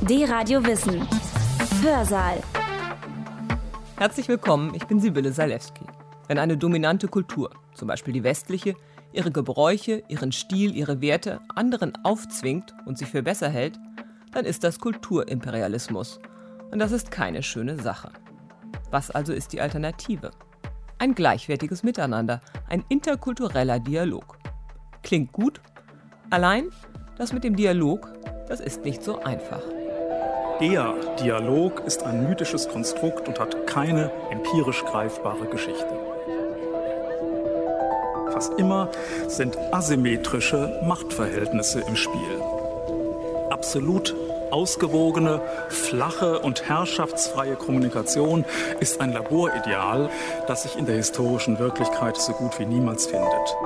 D-Radio Wissen. Hörsaal. Herzlich willkommen, ich bin Sibylle Salewski. Wenn eine dominante Kultur, zum Beispiel die westliche, ihre Gebräuche, ihren Stil, ihre Werte anderen aufzwingt und sich für besser hält, dann ist das Kulturimperialismus. Und das ist keine schöne Sache. Was also ist die Alternative? Ein gleichwertiges Miteinander, ein interkultureller Dialog. Klingt gut, allein das mit dem Dialog, das ist nicht so einfach. Der Dialog ist ein mythisches Konstrukt und hat keine empirisch greifbare Geschichte. Fast immer sind asymmetrische Machtverhältnisse im Spiel. Absolut ausgewogene, flache und herrschaftsfreie Kommunikation ist ein Laborideal, das sich in der historischen Wirklichkeit so gut wie niemals findet.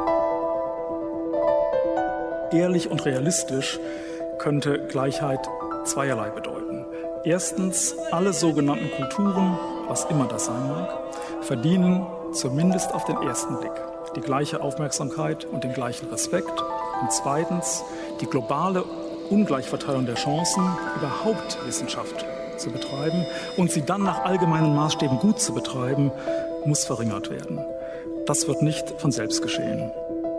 Ehrlich und realistisch könnte Gleichheit zweierlei bedeuten. Erstens, alle sogenannten Kulturen, was immer das sein mag, verdienen zumindest auf den ersten Blick die gleiche Aufmerksamkeit und den gleichen Respekt. Und zweitens, die globale Ungleichverteilung der Chancen, überhaupt Wissenschaft zu betreiben und sie dann nach allgemeinen Maßstäben gut zu betreiben, muss verringert werden. Das wird nicht von selbst geschehen.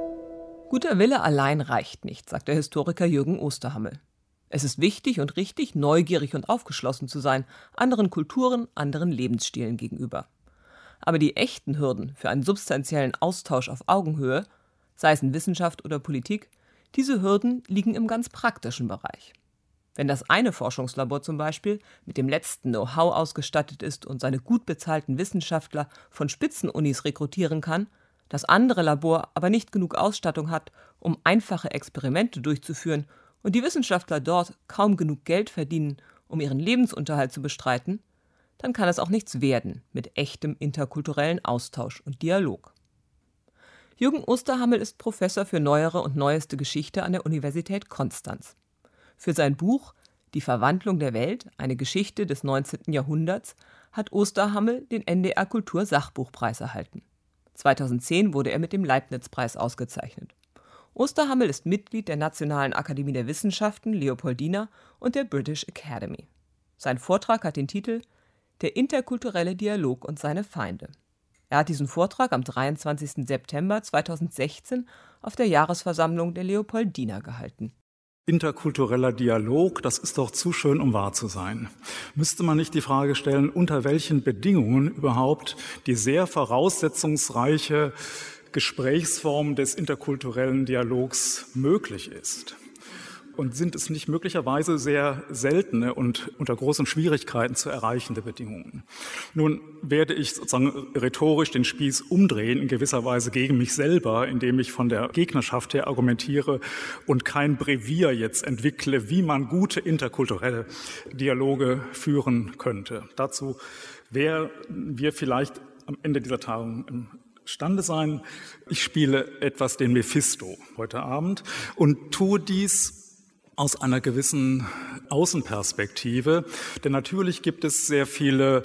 Guter Wille allein reicht nicht, sagt der Historiker Jürgen Osterhammel. Es ist wichtig und richtig, neugierig und aufgeschlossen zu sein, anderen Kulturen, anderen Lebensstilen gegenüber. Aber die echten Hürden für einen substanziellen Austausch auf Augenhöhe, sei es in Wissenschaft oder Politik, diese Hürden liegen im ganz praktischen Bereich. Wenn das eine Forschungslabor zum Beispiel mit dem letzten Know-how ausgestattet ist und seine gut bezahlten Wissenschaftler von Spitzenunis rekrutieren kann, das andere Labor aber nicht genug Ausstattung hat, um einfache Experimente durchzuführen und die Wissenschaftler dort kaum genug Geld verdienen, um ihren Lebensunterhalt zu bestreiten, dann kann es auch nichts werden mit echtem interkulturellen Austausch und Dialog. Jürgen Osterhammel ist Professor für neuere und neueste Geschichte an der Universität Konstanz. Für sein Buch »Die Verwandlung der Welt. Eine Geschichte des 19. Jahrhunderts« hat Osterhammel den NDR Kultur-Sachbuchpreis erhalten. 2010 wurde er mit dem Leibniz-Preis ausgezeichnet. Osterhammel ist Mitglied der Nationalen Akademie der Wissenschaften Leopoldina und der British Academy. Sein Vortrag hat den Titel »Der interkulturelle Dialog und seine Feinde«. Er hat diesen Vortrag am 23. September 2016 auf der Jahresversammlung der Leopoldina gehalten. Interkultureller Dialog, das ist doch zu schön, um wahr zu sein. Müsste man nicht die Frage stellen, unter welchen Bedingungen überhaupt die sehr voraussetzungsreiche Gesprächsform des interkulturellen Dialogs möglich ist? Und sind es nicht möglicherweise sehr seltene und unter großen Schwierigkeiten zu erreichende Bedingungen? Nun werde ich sozusagen rhetorisch den Spieß umdrehen, in gewisser Weise gegen mich selber, indem ich von der Gegnerschaft her argumentiere und kein Brevier jetzt entwickle, wie man gute interkulturelle Dialoge führen könnte. Dazu werden wir vielleicht am Ende dieser Tagung imstande sein. Ich spiele etwas den Mephisto heute Abend und tue dies aus einer gewissen Außenperspektive. Denn natürlich gibt es sehr viele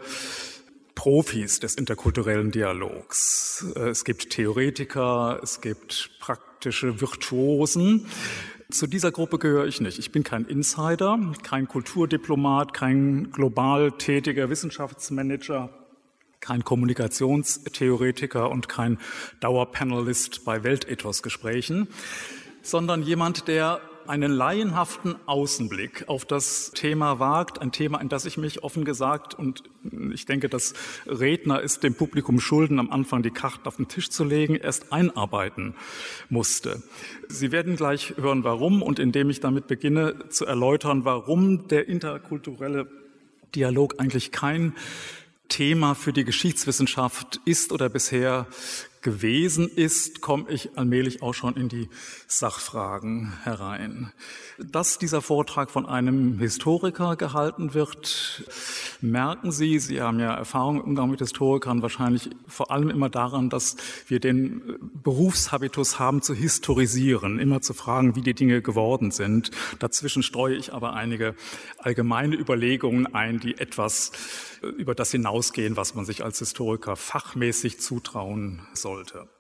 Profis des interkulturellen Dialogs. Es gibt Theoretiker, es gibt praktische Virtuosen. Zu dieser Gruppe gehöre ich nicht. Ich bin kein Insider, kein Kulturdiplomat, kein global tätiger Wissenschaftsmanager, kein Kommunikationstheoretiker und kein Dauerpanelist bei Weltethos-Gesprächen, sondern jemand, der einen laienhaften Außenblick auf das Thema wagt, ein Thema, in das ich mich offen gesagt, und ich denke, das Redner ist dem Publikum schulden, am Anfang die Karten auf den Tisch zu legen, erst einarbeiten musste. Sie werden gleich hören, warum, und indem ich damit beginne zu erläutern, warum der interkulturelle Dialog eigentlich kein Thema für die Geschichtswissenschaft ist oder bisher gewesen ist, komme ich allmählich auch schon in die Sachfragen herein. Dass dieser Vortrag von einem Historiker gehalten wird, merken Sie, Sie haben ja Erfahrung im Umgang mit Historikern, wahrscheinlich vor allem immer daran, dass wir den Berufshabitus haben zu historisieren, immer zu fragen, wie die Dinge geworden sind. Dazwischen streue ich aber einige allgemeine Überlegungen ein, die etwas über das hinausgehen, was man sich als Historiker fachmäßig zutrauen sollte.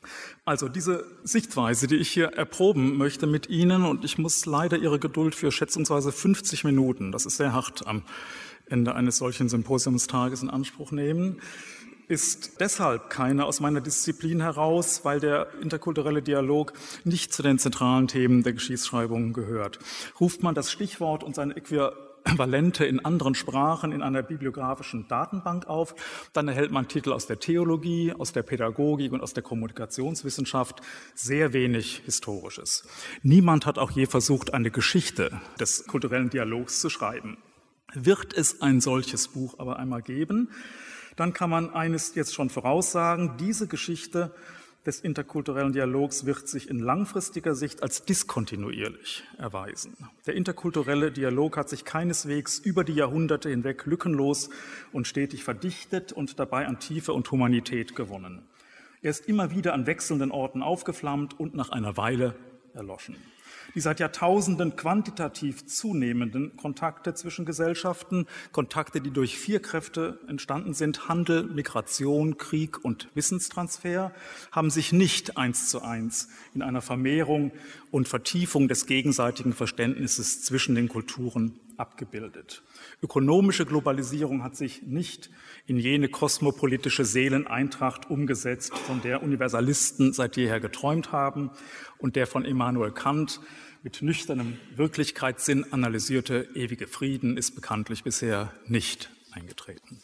Also diese Sichtweise, die ich hier erproben möchte mit Ihnen, und ich muss leider Ihre Geduld für schätzungsweise 50 Minuten, das ist sehr hart, am Ende eines solchen Symposiumstages in Anspruch nehmen, ist deshalb keine aus meiner Disziplin heraus, weil der interkulturelle Dialog nicht zu den zentralen Themen der Geschichtsschreibung gehört. Ruft man das Stichwort und seine Äquivalente in anderen Sprachen in einer bibliografischen Datenbank auf, dann erhält man Titel aus der Theologie, aus der Pädagogik und aus der Kommunikationswissenschaft, sehr wenig Historisches. Niemand hat auch je versucht, eine Geschichte des kulturellen Dialogs zu schreiben. Wird es ein solches Buch aber einmal geben, dann kann man eines jetzt schon voraussagen: Diese Geschichte des interkulturellen Dialogs wird sich in langfristiger Sicht als diskontinuierlich erweisen. Der interkulturelle Dialog hat sich keineswegs über die Jahrhunderte hinweg lückenlos und stetig verdichtet und dabei an Tiefe und Humanität gewonnen. Er ist immer wieder an wechselnden Orten aufgeflammt und nach einer Weile erloschen. Die seit Jahrtausenden quantitativ zunehmenden Kontakte zwischen Gesellschaften, Kontakte, die durch 4 Kräfte entstanden sind: Handel, Migration, Krieg und Wissenstransfer, haben sich nicht 1:1 in einer Vermehrung und Vertiefung des gegenseitigen Verständnisses zwischen den Kulturen abgebildet. Ökonomische Globalisierung hat sich nicht in jene kosmopolitische Seeleneintracht umgesetzt, von der Universalisten seit jeher geträumt haben und der von Immanuel Kant mit nüchternem Wirklichkeitssinn analysierte ewige Frieden ist bekanntlich bisher nicht eingetreten.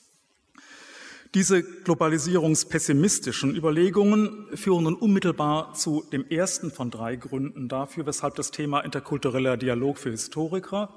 Diese globalisierungspessimistischen Überlegungen führen nun unmittelbar zu dem ersten von 3 Gründen dafür, weshalb das Thema interkultureller Dialog für Historiker,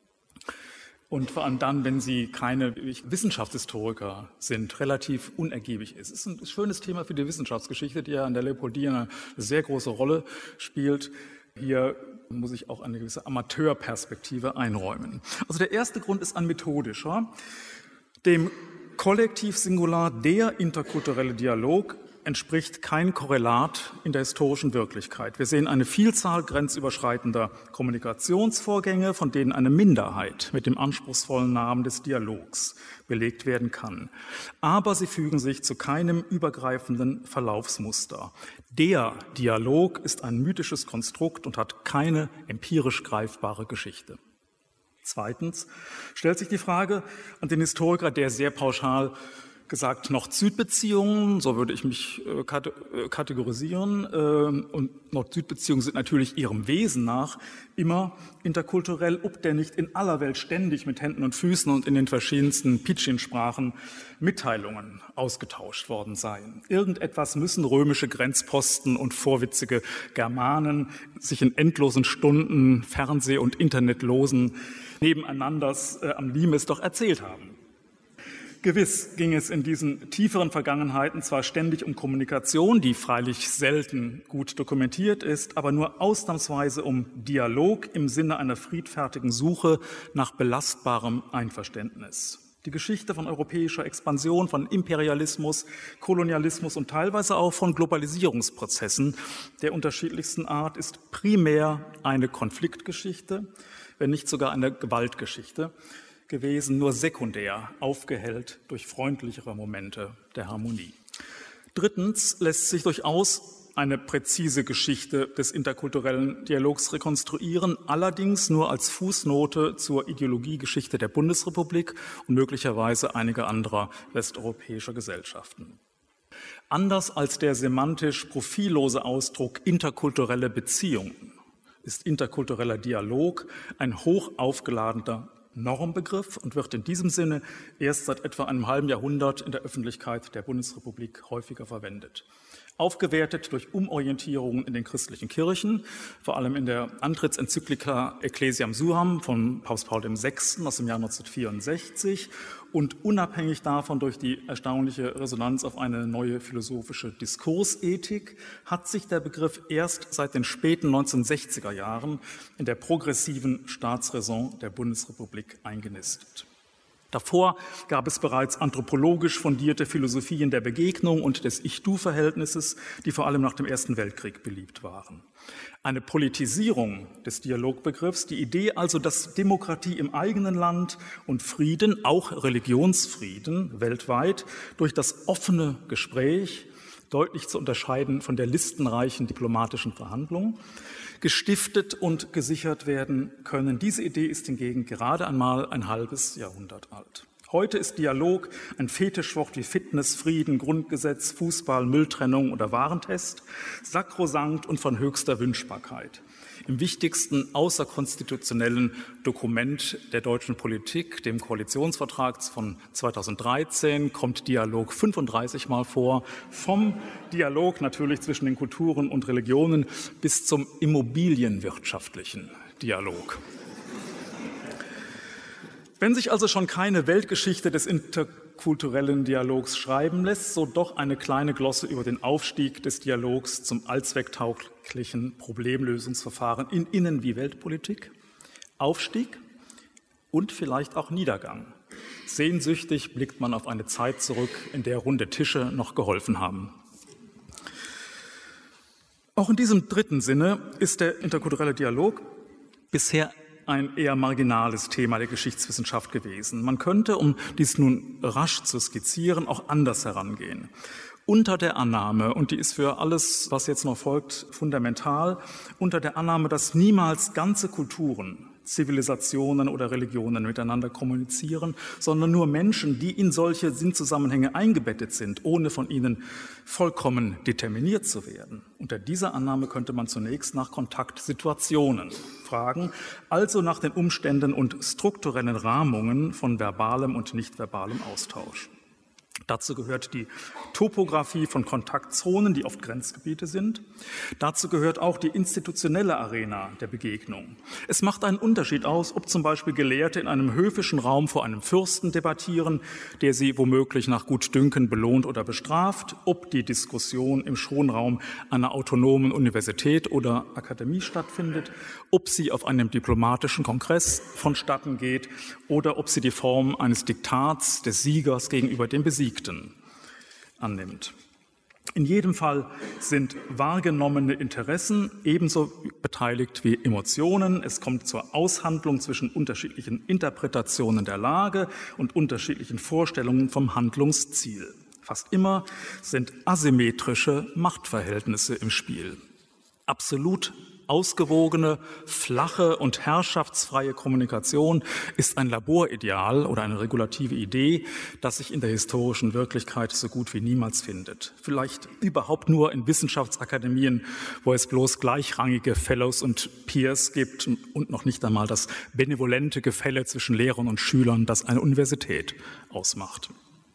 und vor allem dann, wenn Sie keine Wissenschaftshistoriker sind, relativ unergiebig ist. Es ist ein schönes Thema für die Wissenschaftsgeschichte, die ja an der Leopoldie eine sehr große Rolle spielt. Hier muss ich auch eine gewisse Amateurperspektive einräumen. Also der erste Grund ist ein methodischer. Dem Kollektiv-Singular der interkulturelle Dialog entspricht kein Korrelat in der historischen Wirklichkeit. Wir sehen eine Vielzahl grenzüberschreitender Kommunikationsvorgänge, von denen eine Minderheit mit dem anspruchsvollen Namen des Dialogs belegt werden kann. Aber sie fügen sich zu keinem übergreifenden Verlaufsmuster. Der Dialog ist ein mythisches Konstrukt und hat keine empirisch greifbare Geschichte. Zweitens stellt sich die Frage an den Historiker, der sehr pauschal gesagt Nord-Süd-Beziehungen, so würde ich mich kategorisieren, und Nord-Süd-Beziehungen sind natürlich ihrem Wesen nach immer interkulturell, ob der nicht in aller Welt ständig mit Händen und Füßen und in den verschiedensten Pidgin-Sprachen Mitteilungen ausgetauscht worden seien. Irgendetwas müssen römische Grenzposten und vorwitzige Germanen sich in endlosen Stunden Fernseh- und Internetlosen Nebeneinanders am Limes doch erzählt haben. Gewiss ging es in diesen tieferen Vergangenheiten zwar ständig um Kommunikation, die freilich selten gut dokumentiert ist, aber nur ausnahmsweise um Dialog im Sinne einer friedfertigen Suche nach belastbarem Einverständnis. Die Geschichte von europäischer Expansion, von Imperialismus, Kolonialismus und teilweise auch von Globalisierungsprozessen der unterschiedlichsten Art ist primär eine Konfliktgeschichte, wenn nicht sogar eine Gewaltgeschichte gewesen, nur sekundär aufgehellt durch freundlichere Momente der Harmonie. Drittens lässt sich durchaus eine präzise Geschichte des interkulturellen Dialogs rekonstruieren, allerdings nur als Fußnote zur Ideologiegeschichte der Bundesrepublik und möglicherweise einiger anderer westeuropäischer Gesellschaften. Anders als der semantisch profillose Ausdruck interkulturelle Beziehungen ist interkultureller Dialog ein hoch aufgeladener Normbegriff und wird in diesem Sinne erst seit etwa einem halben Jahrhundert in der Öffentlichkeit der Bundesrepublik häufiger verwendet. Aufgewertet durch Umorientierungen in den christlichen Kirchen, vor allem in der Antrittsenzyklika Ecclesiam Suam von Papst Paul VI. Aus dem Jahr 1964 und unabhängig davon durch die erstaunliche Resonanz auf eine neue philosophische Diskursethik, hat sich der Begriff erst seit den späten 1960er Jahren in der progressiven Staatsräson der Bundesrepublik eingenistet. Davor gab es bereits anthropologisch fundierte Philosophien der Begegnung und des Ich-Du-Verhältnisses, die vor allem nach dem Ersten Weltkrieg beliebt waren. Eine Politisierung des Dialogbegriffs, die Idee also, dass Demokratie im eigenen Land und Frieden, auch Religionsfrieden weltweit, durch das offene Gespräch, deutlich zu unterscheiden von der listenreichen diplomatischen Verhandlung, gestiftet und gesichert werden können. Diese Idee ist hingegen gerade einmal ein halbes Jahrhundert alt. Heute ist Dialog ein Fetischwort wie Fitness, Frieden, Grundgesetz, Fußball, Mülltrennung oder Warentest, sakrosankt und von höchster Wünschbarkeit. Im wichtigsten außerkonstitutionellen Dokument der deutschen Politik, dem Koalitionsvertrag von 2013, kommt Dialog 35 Mal vor. Vom Dialog natürlich zwischen den Kulturen und Religionen bis zum immobilienwirtschaftlichen Dialog. Wenn sich also schon keine Weltgeschichte des interkulturellen Dialogs schreiben lässt, so doch eine kleine Glosse über den Aufstieg des Dialogs zum allzwecktauglichen Problemlösungsverfahren in Innen- wie Weltpolitik. Aufstieg und vielleicht auch Niedergang. Sehnsüchtig blickt man auf eine Zeit zurück, in der runde Tische noch geholfen haben. Auch in diesem dritten Sinne ist der interkulturelle Dialog bisher ein eher marginales Thema der Geschichtswissenschaft gewesen. Man könnte, um dies nun rasch zu skizzieren, auch anders herangehen. Unter der Annahme, und die ist für alles, was jetzt noch folgt, fundamental, unter der Annahme, dass niemals ganze Kulturen, Zivilisationen oder Religionen miteinander kommunizieren, sondern nur Menschen, die in solche Sinnzusammenhänge eingebettet sind, ohne von ihnen vollkommen determiniert zu werden. Unter dieser Annahme könnte man zunächst nach Kontaktsituationen fragen, also nach den Umständen und strukturellen Rahmungen von verbalem und nicht verbalem Austausch. Dazu gehört die Topographie von Kontaktzonen, die oft Grenzgebiete sind. Dazu gehört auch die institutionelle Arena der Begegnung. Es macht einen Unterschied aus, ob zum Beispiel Gelehrte in einem höfischen Raum vor einem Fürsten debattieren, der sie womöglich nach Gutdünken belohnt oder bestraft, ob die Diskussion im Schonraum einer autonomen Universität oder Akademie stattfindet, ob sie auf einem diplomatischen Kongress vonstatten geht oder ob sie die Form eines Diktats des Siegers gegenüber dem Besiegten annimmt. In jedem Fall sind wahrgenommene Interessen ebenso beteiligt wie Emotionen. Es kommt zur Aushandlung zwischen unterschiedlichen Interpretationen der Lage und unterschiedlichen Vorstellungen vom Handlungsziel. Fast immer sind asymmetrische Machtverhältnisse im Spiel. Absolut ausgewogene, flache und herrschaftsfreie Kommunikation ist ein Laborideal oder eine regulative Idee, das sich in der historischen Wirklichkeit so gut wie niemals findet. Vielleicht überhaupt nur in Wissenschaftsakademien, wo es bloß gleichrangige Fellows und Peers gibt und noch nicht einmal das benevolente Gefälle zwischen Lehrern und Schülern, das eine Universität ausmacht.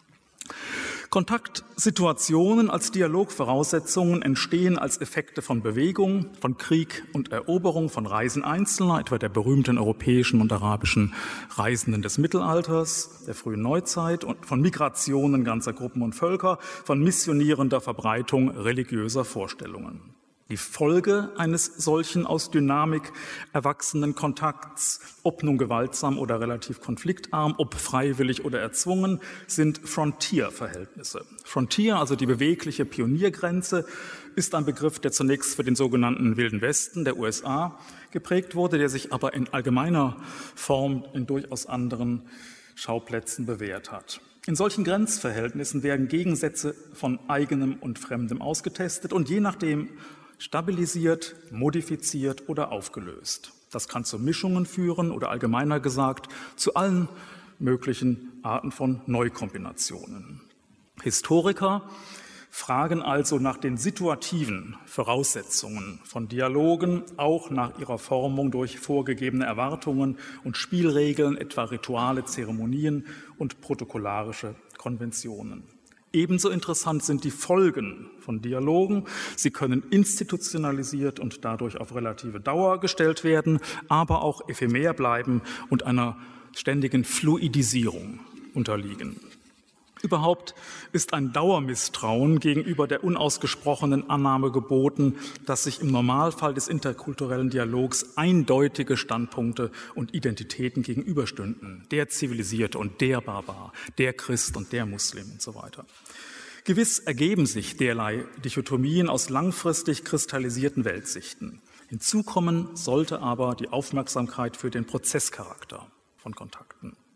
Kontaktsituationen als Dialogvoraussetzungen entstehen als Effekte von Bewegung, von Krieg und Eroberung, von Reisen Einzelner, etwa der berühmten europäischen und arabischen Reisenden des Mittelalters, der frühen Neuzeit, und von Migrationen ganzer Gruppen und Völker, von missionierender Verbreitung religiöser Vorstellungen. Die Folge eines solchen aus Dynamik erwachsenen Kontakts, ob nun gewaltsam oder relativ konfliktarm, ob freiwillig oder erzwungen, sind Frontier-Verhältnisse. Frontier, also die bewegliche Pioniergrenze, ist ein Begriff, der zunächst für den sogenannten Wilden Westen der USA geprägt wurde, der sich aber in allgemeiner Form in durchaus anderen Schauplätzen bewährt hat. In solchen Grenzverhältnissen werden Gegensätze von eigenem und Fremdem ausgetestet und je nachdem stabilisiert, modifiziert oder aufgelöst. Das kann zu Mischungen führen oder allgemeiner gesagt zu allen möglichen Arten von Neukombinationen. Historiker fragen also nach den situativen Voraussetzungen von Dialogen, auch nach ihrer Formung durch vorgegebene Erwartungen und Spielregeln, etwa Rituale, Zeremonien und protokollarische Konventionen. Ebenso interessant sind die Folgen von Dialogen. Sie können institutionalisiert und dadurch auf relative Dauer gestellt werden, aber auch ephemer bleiben und einer ständigen Fluidisierung unterliegen. Überhaupt ist ein Dauermisstrauen gegenüber der unausgesprochenen Annahme geboten, dass sich im Normalfall des interkulturellen Dialogs eindeutige Standpunkte und Identitäten gegenüberstünden. Der Zivilisierte und der Barbar, der Christ und der Muslim und so weiter. Gewiss ergeben sich derlei Dichotomien aus langfristig kristallisierten Weltsichten. Hinzukommen sollte aber die Aufmerksamkeit für den Prozesscharakter von Kontakten.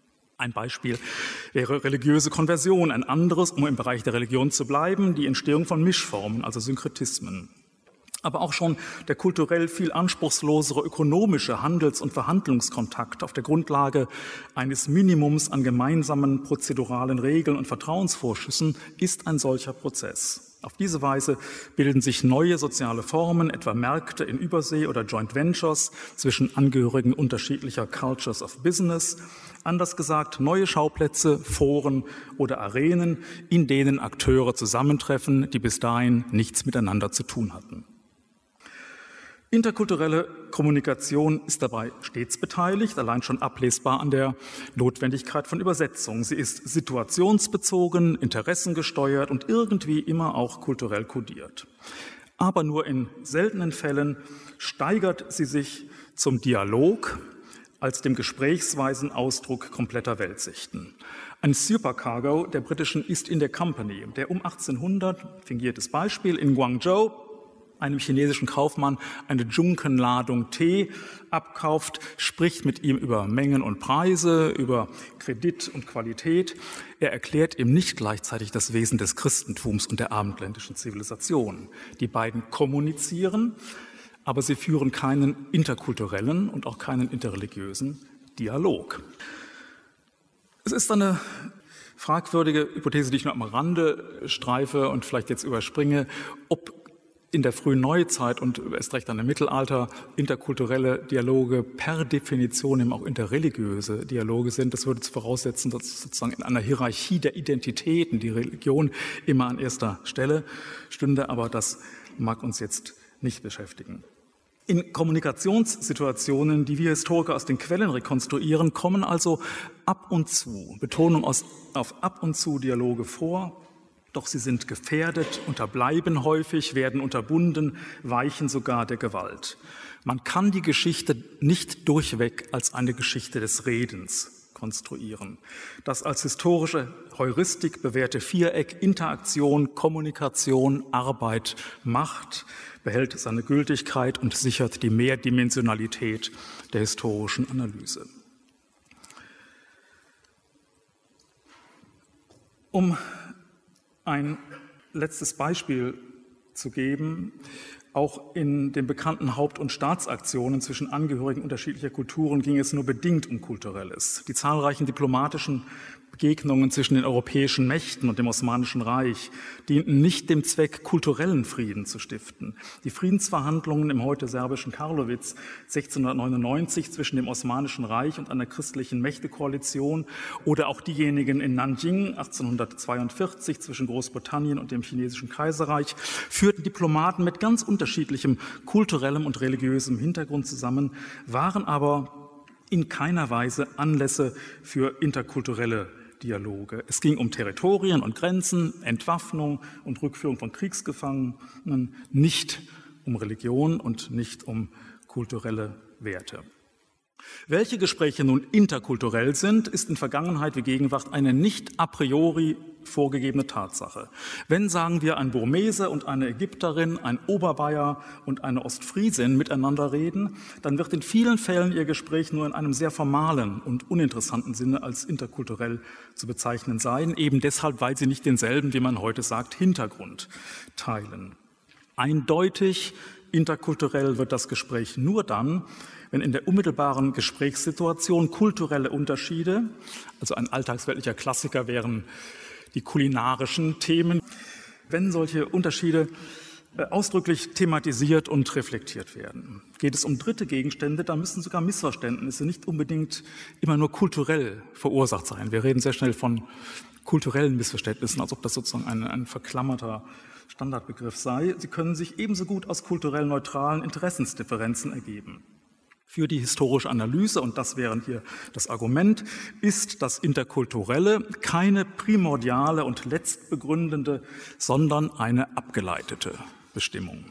Ein Beispiel wäre religiöse Konversion, ein anderes, um im Bereich der Religion zu bleiben, die Entstehung von Mischformen, also Synkretismen. Aber auch schon der kulturell viel anspruchslosere ökonomische Handels- und Verhandlungskontakt auf der Grundlage eines Minimums an gemeinsamen prozeduralen Regeln und Vertrauensvorschüssen ist ein solcher Prozess. Auf diese Weise bilden sich neue soziale Formen, etwa Märkte in Übersee oder Joint Ventures zwischen Angehörigen unterschiedlicher Cultures of Business. Anders gesagt, neue Schauplätze, Foren oder Arenen, in denen Akteure zusammentreffen, die bis dahin nichts miteinander zu tun hatten. Interkulturelle Kommunikation ist dabei stets beteiligt, allein schon ablesbar an der Notwendigkeit von Übersetzung. Sie ist situationsbezogen, interessengesteuert und irgendwie immer auch kulturell kodiert. Aber nur in seltenen Fällen steigert sie sich zum Dialog als dem gesprächsweisen Ausdruck kompletter Weltsichten. Ein Supercargo der britischen East India Company, der um 1800, fingiertes Beispiel, in Guangzhou einem chinesischen Kaufmann eine Junkenladung Tee abkauft, spricht mit ihm über Mengen und Preise, über Kredit und Qualität. Er erklärt ihm nicht gleichzeitig das Wesen des Christentums und der abendländischen Zivilisation. Die beiden kommunizieren, aber sie führen keinen interkulturellen und auch keinen interreligiösen Dialog. Es ist eine fragwürdige Hypothese, die ich nur am Rande streife und vielleicht jetzt überspringe, ob in der frühen Neuzeit und erst recht dann im Mittelalter interkulturelle Dialoge per Definition eben auch interreligiöse Dialoge sind. Das würde voraussetzen, dass sozusagen in einer Hierarchie der Identitäten die Religion immer an erster Stelle stünde, aber das mag uns jetzt nicht beschäftigen. In Kommunikationssituationen, die wir Historiker aus den Quellen rekonstruieren, kommen also ab und zu, Betonung auf ab und zu Dialoge vor. Doch sie sind gefährdet, unterbleiben häufig, werden unterbunden, weichen sogar der Gewalt. Man kann die Geschichte nicht durchweg als eine Geschichte des Redens konstruieren. Das als historische Heuristik bewährte Viereck Interaktion, Kommunikation, Arbeit, Macht behält seine Gültigkeit und sichert die Mehrdimensionalität der historischen Analyse. Um ein letztes Beispiel zu geben, auch in den bekannten Haupt- und Staatsaktionen zwischen Angehörigen unterschiedlicher Kulturen ging es nur bedingt um Kulturelles. Die zahlreichen diplomatischen Begegnungen zwischen den europäischen Mächten und dem Osmanischen Reich dienten nicht dem Zweck, kulturellen Frieden zu stiften. Die Friedensverhandlungen im heute serbischen Karlovic 1699 zwischen dem Osmanischen Reich und einer christlichen Mächtekoalition oder auch diejenigen in Nanjing 1842 zwischen Großbritannien und dem chinesischen Kaiserreich führten Diplomaten mit ganz unterschiedlichem kulturellem und religiösem Hintergrund zusammen, waren aber in keiner Weise Anlässe für interkulturelle Dialoge. Es ging um Territorien und Grenzen, Entwaffnung und Rückführung von Kriegsgefangenen, nicht um Religion und nicht um kulturelle Werte. Welche Gespräche nun interkulturell sind, ist in Vergangenheit wie Gegenwart eine nicht a priori vorgegebene Tatsache. Wenn, sagen wir, ein Burmese und eine Ägypterin, ein Oberbayer und eine Ostfriesin miteinander reden, dann wird in vielen Fällen ihr Gespräch nur in einem sehr formalen und uninteressanten Sinne als interkulturell zu bezeichnen sein, eben deshalb, weil sie nicht denselben, wie man heute sagt, Hintergrund teilen. Eindeutig interkulturell wird das Gespräch nur dann, wenn in der unmittelbaren Gesprächssituation kulturelle Unterschiede, also ein alltagsweltlicher Klassiker wären die kulinarischen Themen, wenn solche Unterschiede ausdrücklich thematisiert und reflektiert werden. Geht es um dritte Gegenstände, dann müssen sogar Missverständnisse nicht unbedingt immer nur kulturell verursacht sein. Wir reden sehr schnell von kulturellen Missverständnissen, als ob das sozusagen ein verklammerter Standardbegriff sei. Sie können sich ebenso gut aus kulturell neutralen Interessensdifferenzen ergeben. Für die historische Analyse, und das wäre hier das Argument, ist das Interkulturelle keine primordiale und letztbegründende, sondern eine abgeleitete Bestimmung.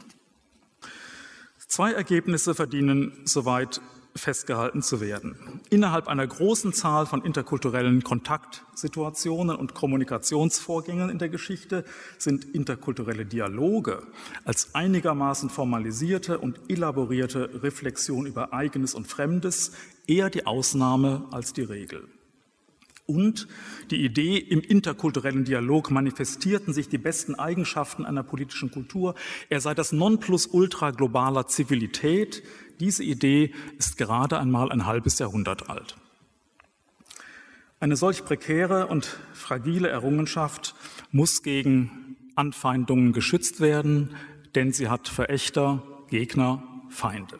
Zwei Ergebnisse verdienen soweit festgehalten zu werden. Innerhalb einer großen Zahl von interkulturellen Kontaktsituationen und Kommunikationsvorgängen in der Geschichte sind interkulturelle Dialoge als einigermaßen formalisierte und elaborierte Reflexion über Eigenes und Fremdes eher die Ausnahme als die Regel. Und die Idee, im interkulturellen Dialog manifestierten sich die besten Eigenschaften einer politischen Kultur. Er sei das Nonplusultra globaler Zivilität. Diese Idee ist gerade einmal ein halbes Jahrhundert alt. Eine solch prekäre und fragile Errungenschaft muss gegen Anfeindungen geschützt werden, denn sie hat Verächter, Gegner, Feinde.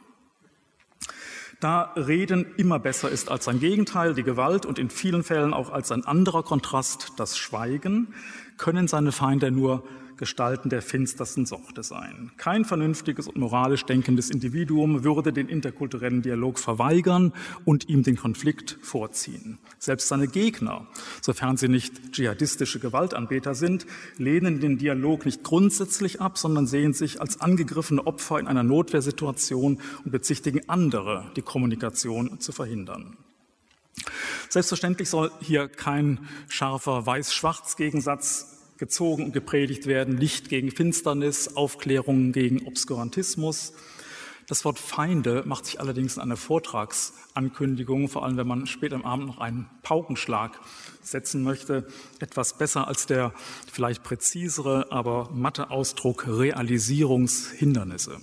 Da Reden immer besser ist als sein Gegenteil, die Gewalt, und in vielen Fällen auch als ein anderer Kontrast, das Schweigen, können seine Feinde nur Gestalten der finstersten Sorte sein. Kein vernünftiges und moralisch denkendes Individuum würde den interkulturellen Dialog verweigern und ihm den Konflikt vorziehen. Selbst seine Gegner, sofern sie nicht dschihadistische Gewaltanbeter sind, lehnen den Dialog nicht grundsätzlich ab, sondern sehen sich als angegriffene Opfer in einer Notwehrsituation und bezichtigen andere, die Kommunikation zu verhindern. Selbstverständlich soll hier kein scharfer Weiß-Schwarz-Gegensatz gezogen und gepredigt werden, Licht gegen Finsternis, Aufklärung gegen Obskurantismus. Das Wort Feinde macht sich allerdings in einer Vortragsankündigung, vor allem wenn man später am Abend noch einen Paukenschlag setzen möchte, etwas besser als der vielleicht präzisere, aber matte Ausdruck Realisierungshindernisse.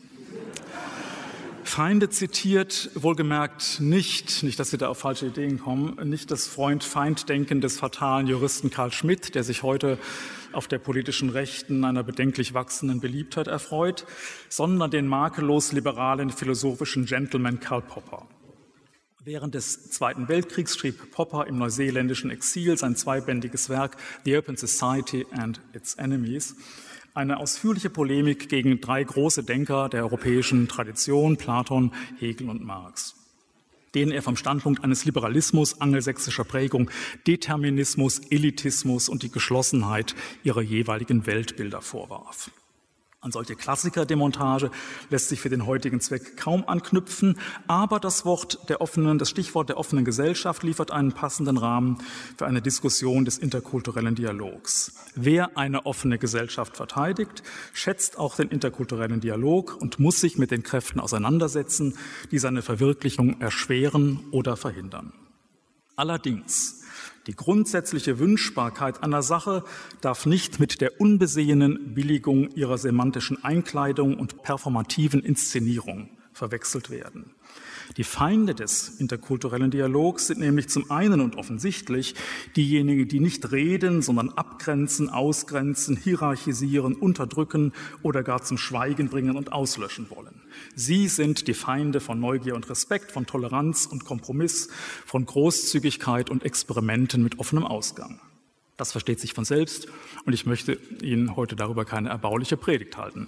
Feinde zitiert, wohlgemerkt nicht, dass Sie da auf falsche Ideen kommen, nicht das Freund-Feind-Denken des fatalen Juristen Carl Schmitt, der sich heute auf der politischen Rechten einer bedenklich wachsenden Beliebtheit erfreut, sondern den makellos liberalen philosophischen Gentleman Karl Popper. Während des Zweiten Weltkriegs schrieb Popper im neuseeländischen Exil sein zweibändiges Werk The Open Society and Its Enemies, eine ausführliche Polemik gegen drei große Denker der europäischen Tradition, Platon, Hegel und Marx, denen er vom Standpunkt eines Liberalismus angelsächsischer Prägung, Determinismus, Elitismus und die Geschlossenheit ihrer jeweiligen Weltbilder vorwarf. An solche Klassiker-Demontage lässt sich für den heutigen Zweck kaum anknüpfen, aber das Stichwort der offenen Gesellschaft liefert einen passenden Rahmen für eine Diskussion des interkulturellen Dialogs. Wer eine offene Gesellschaft verteidigt, schätzt auch den interkulturellen Dialog und muss sich mit den Kräften auseinandersetzen, die seine Verwirklichung erschweren oder verhindern. Allerdings, die grundsätzliche Wünschbarkeit einer Sache darf nicht mit der unbesehenen Billigung ihrer semantischen Einkleidung und performativen Inszenierung verwechselt werden. Die Feinde des interkulturellen Dialogs sind nämlich zum einen und offensichtlich diejenigen, die nicht reden, sondern abgrenzen, ausgrenzen, hierarchisieren, unterdrücken oder gar zum Schweigen bringen und auslöschen wollen. Sie sind die Feinde von Neugier und Respekt, von Toleranz und Kompromiss, von Großzügigkeit und Experimenten mit offenem Ausgang. Das versteht sich von selbst und ich möchte Ihnen heute darüber keine erbauliche Predigt halten.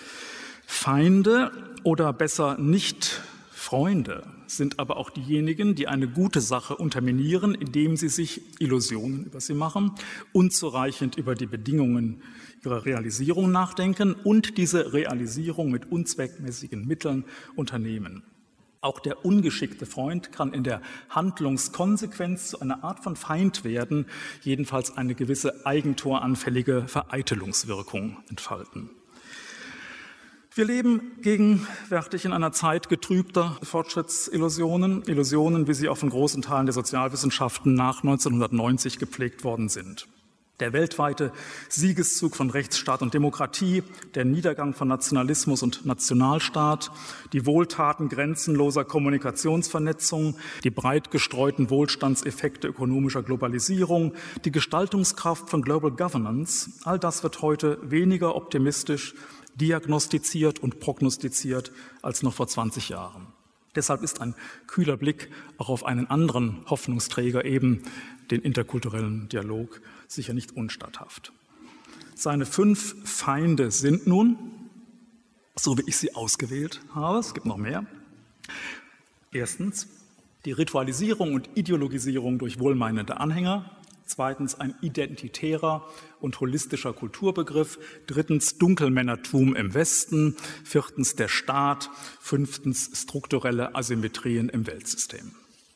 Feinde oder besser nicht Freunde sind aber auch diejenigen, die eine gute Sache unterminieren, indem sie sich Illusionen über sie machen, unzureichend über die Bedingungen ihrer Realisierung nachdenken und diese Realisierung mit unzweckmäßigen Mitteln unternehmen. Auch der ungeschickte Freund kann in der Handlungskonsequenz zu einer Art von Feind werden, jedenfalls eine gewisse eigentoranfällige Vereitelungswirkung entfalten. Wir leben gegenwärtig in einer Zeit getrübter Fortschrittsillusionen, Illusionen, wie sie auch von großen Teilen der Sozialwissenschaften nach 1990 gepflegt worden sind. Der weltweite Siegeszug von Rechtsstaat und Demokratie, der Niedergang von Nationalismus und Nationalstaat, die Wohltaten grenzenloser Kommunikationsvernetzung, die breit gestreuten Wohlstandseffekte ökonomischer Globalisierung, die Gestaltungskraft von Global Governance, all das wird heute weniger optimistisch diagnostiziert und prognostiziert als noch vor 20 Jahren. Deshalb ist ein kühler Blick auch auf einen anderen Hoffnungsträger, eben den interkulturellen Dialog, sicher nicht unstatthaft. Seine 5 Feinde sind nun, so wie ich sie ausgewählt habe, es gibt noch mehr. Erstens, die Ritualisierung und Ideologisierung durch wohlmeinende Anhänger. Zweitens, ein identitärer und holistischer Kulturbegriff. Drittens, Dunkelmännertum im Westen. Viertens, der Staat. Fünftens, strukturelle Asymmetrien im Weltsystem.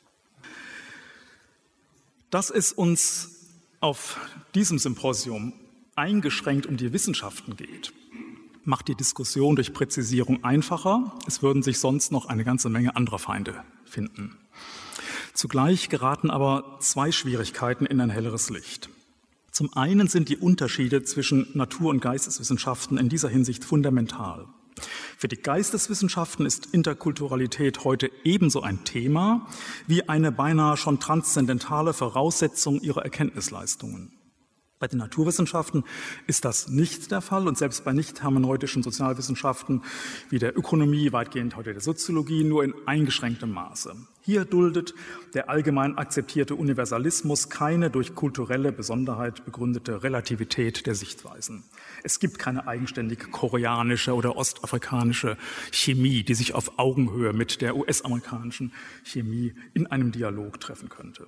Dass es uns auf diesem Symposium eingeschränkt um die Wissenschaften geht, macht die Diskussion durch Präzisierung einfacher. Es würden sich sonst noch eine ganze Menge anderer Feinde finden. Zugleich geraten aber zwei Schwierigkeiten in ein helleres Licht. Zum einen sind die Unterschiede zwischen Natur- und Geisteswissenschaften in dieser Hinsicht fundamental. Für die Geisteswissenschaften ist Interkulturalität heute ebenso ein Thema wie eine beinahe schon transzendentale Voraussetzung ihrer Erkenntnisleistungen. Bei den Naturwissenschaften ist das nicht der Fall und selbst bei nicht hermeneutischen Sozialwissenschaften wie der Ökonomie, weitgehend heute der Soziologie, nur in eingeschränktem Maße. Hier duldet der allgemein akzeptierte Universalismus keine durch kulturelle Besonderheit begründete Relativität der Sichtweisen. Es gibt keine eigenständig koreanische oder ostafrikanische Chemie, die sich auf Augenhöhe mit der US-amerikanischen Chemie in einem Dialog treffen könnte.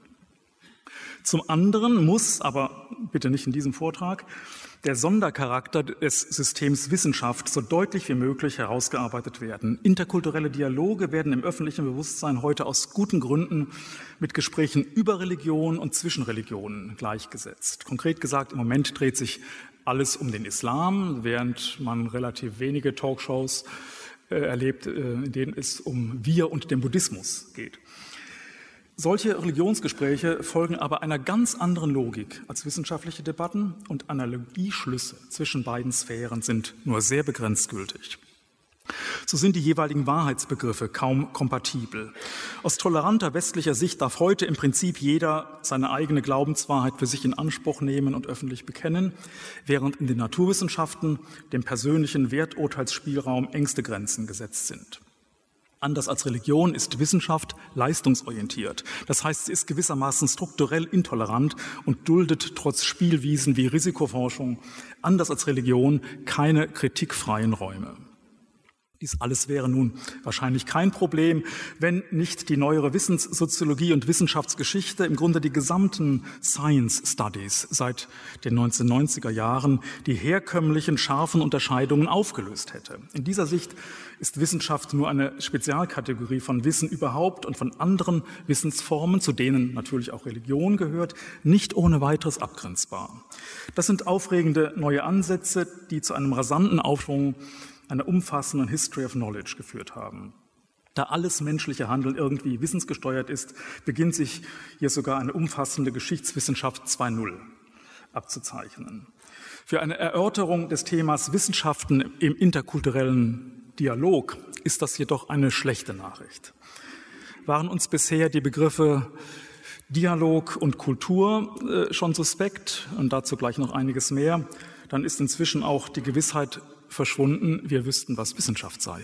Zum anderen muss, aber bitte nicht in diesem Vortrag, der Sondercharakter des Systems Wissenschaft so deutlich wie möglich herausgearbeitet werden. Interkulturelle Dialoge werden im öffentlichen Bewusstsein heute aus guten Gründen mit Gesprächen über Religion und zwischen Religionen gleichgesetzt. Konkret gesagt, im Moment dreht sich alles um den Islam, während man relativ wenige Talkshows erlebt, in denen es um Wir und den Buddhismus geht. Solche Religionsgespräche folgen aber einer ganz anderen Logik als wissenschaftliche Debatten und Analogieschlüsse zwischen beiden Sphären sind nur sehr begrenzt gültig. So sind die jeweiligen Wahrheitsbegriffe kaum kompatibel. Aus toleranter westlicher Sicht darf heute im Prinzip jeder seine eigene Glaubenswahrheit für sich in Anspruch nehmen und öffentlich bekennen, während in den Naturwissenschaften dem persönlichen Werturteilsspielraum engste Grenzen gesetzt sind. Anders als Religion ist Wissenschaft leistungsorientiert. Das heißt, sie ist gewissermaßen strukturell intolerant und duldet trotz Spielwiesen wie Risikoforschung, anders als Religion, keine kritikfreien Räume. Dies alles wäre nun wahrscheinlich kein Problem, wenn nicht die neuere Wissenssoziologie und Wissenschaftsgeschichte im Grunde die gesamten Science Studies seit den 1990er Jahren die herkömmlichen scharfen Unterscheidungen aufgelöst hätte. In dieser Sicht ist Wissenschaft nur eine Spezialkategorie von Wissen überhaupt und von anderen Wissensformen, zu denen natürlich auch Religion gehört, nicht ohne weiteres abgrenzbar. Das sind aufregende neue Ansätze, die zu einem rasanten Aufschwung einer umfassenden History of Knowledge geführt haben. Da alles menschliche Handeln irgendwie wissensgesteuert ist, beginnt sich hier sogar eine umfassende Geschichtswissenschaft 2.0 abzuzeichnen. Für eine Erörterung des Themas Wissenschaften im interkulturellen Dialog ist das jedoch eine schlechte Nachricht. Waren uns bisher die Begriffe Dialog und Kultur schon suspekt und dazu gleich noch einiges mehr, dann ist inzwischen auch die Gewissheit verschwunden, wir wüssten, was Wissenschaft sei.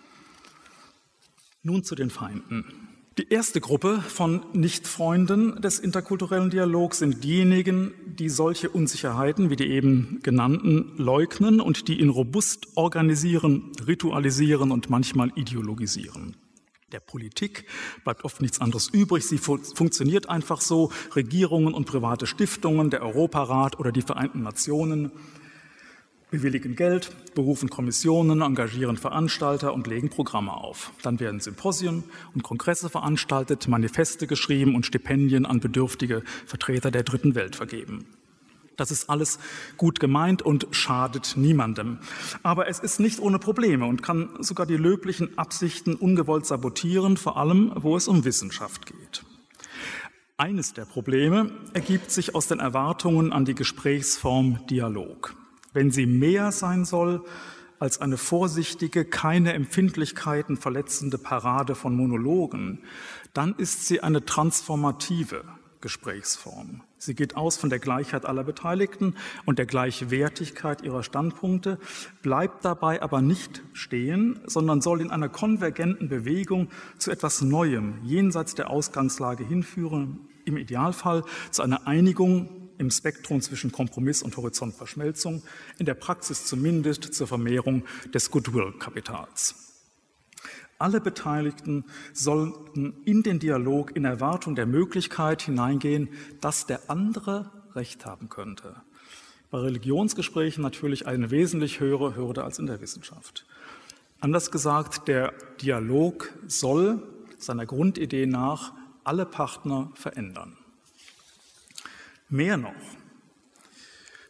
Nun zu den Feinden. Die erste Gruppe von Nicht-Freunden des interkulturellen Dialogs sind diejenigen, die solche Unsicherheiten wie die eben genannten leugnen und die ihn robust organisieren, ritualisieren und manchmal ideologisieren. Der Politik bleibt oft nichts anderes übrig. Sie funktioniert einfach so. Regierungen und private Stiftungen, der Europarat oder die Vereinten Nationen bewilligen Geld, berufen Kommissionen, engagieren Veranstalter und legen Programme auf. Dann werden Symposien und Kongresse veranstaltet, Manifeste geschrieben und Stipendien an bedürftige Vertreter der Dritten Welt vergeben. Das ist alles gut gemeint und schadet niemandem. Aber es ist nicht ohne Probleme und kann sogar die löblichen Absichten ungewollt sabotieren, vor allem, wo es um Wissenschaft geht. Eines der Probleme ergibt sich aus den Erwartungen an die Gesprächsform Dialog. Wenn sie mehr sein soll als eine vorsichtige, keine Empfindlichkeiten verletzende Parade von Monologen, dann ist sie eine transformative Gesprächsform. Sie geht aus von der Gleichheit aller Beteiligten und der Gleichwertigkeit ihrer Standpunkte, bleibt dabei aber nicht stehen, sondern soll in einer konvergenten Bewegung zu etwas Neuem jenseits der Ausgangslage hinführen, im Idealfall zu einer Einigung im Spektrum zwischen Kompromiss und Horizontverschmelzung, in der Praxis zumindest zur Vermehrung des Goodwill-Kapitals. Alle Beteiligten sollten in den Dialog in Erwartung der Möglichkeit hineingehen, dass der andere Recht haben könnte. Bei Religionsgesprächen natürlich eine wesentlich höhere Hürde als in der Wissenschaft. Anders gesagt, der Dialog soll seiner Grundidee nach alle Partner verändern. Mehr noch,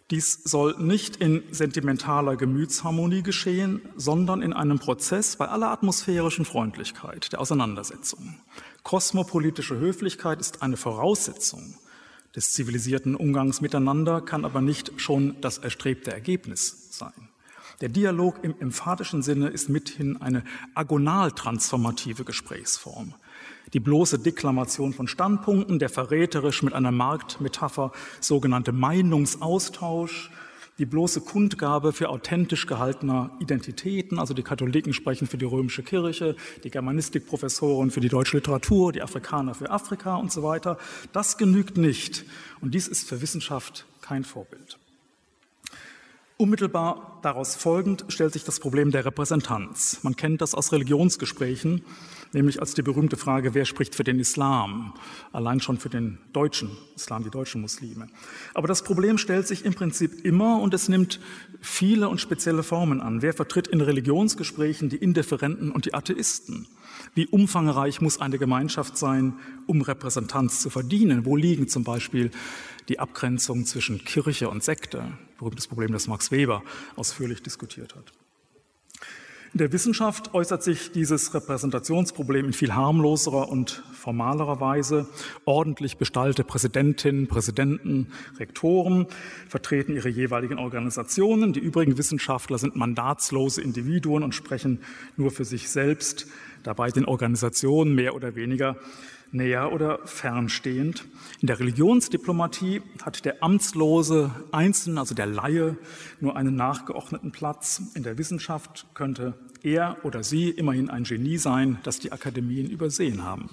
Dies soll nicht in sentimentaler Gemütsharmonie geschehen, sondern in einem Prozess bei aller atmosphärischen Freundlichkeit der Auseinandersetzung. Kosmopolitische Höflichkeit ist eine Voraussetzung des zivilisierten Umgangs miteinander, kann aber nicht schon das erstrebte Ergebnis sein. Der Dialog im emphatischen Sinne ist mithin eine agonal-transformative Gesprächsform. Die bloße Deklamation von Standpunkten, der verräterisch mit einer Marktmetapher sogenannte Meinungsaustausch, die bloße Kundgabe für authentisch gehaltener Identitäten, also die Katholiken sprechen für die römische Kirche, die Germanistikprofessoren für die deutsche Literatur, die Afrikaner für Afrika und so weiter, das genügt nicht. Und dies ist für Wissenschaft kein Vorbild. Unmittelbar daraus folgend stellt sich das Problem der Repräsentanz. Man kennt das aus Religionsgesprächen, nämlich als die berühmte Frage, wer spricht für den Islam? Allein schon für den deutschen Islam, die deutschen Muslime. Aber das Problem stellt sich im Prinzip immer und es nimmt viele und spezielle Formen an. Wer vertritt in Religionsgesprächen die Indifferenten und die Atheisten? Wie umfangreich muss eine Gemeinschaft sein, um Repräsentanz zu verdienen? Wo liegen zum Beispiel die Abgrenzungen zwischen Kirche und Sekte? Berühmtes Problem, das Max Weber ausführlich diskutiert hat. In der Wissenschaft äußert sich dieses Repräsentationsproblem in viel harmloserer und formalerer Weise. Ordentlich bestellte Präsidentinnen, Präsidenten, Rektoren vertreten ihre jeweiligen Organisationen. Die übrigen Wissenschaftler sind mandatslose Individuen und sprechen nur für sich selbst, dabei den Organisationen mehr oder weniger näher oder fernstehend. In der Religionsdiplomatie hat der amtslose Einzelne, also der Laie, nur einen nachgeordneten Platz. In der Wissenschaft könnte er oder sie immerhin ein Genie sein, das die Akademien übersehen haben.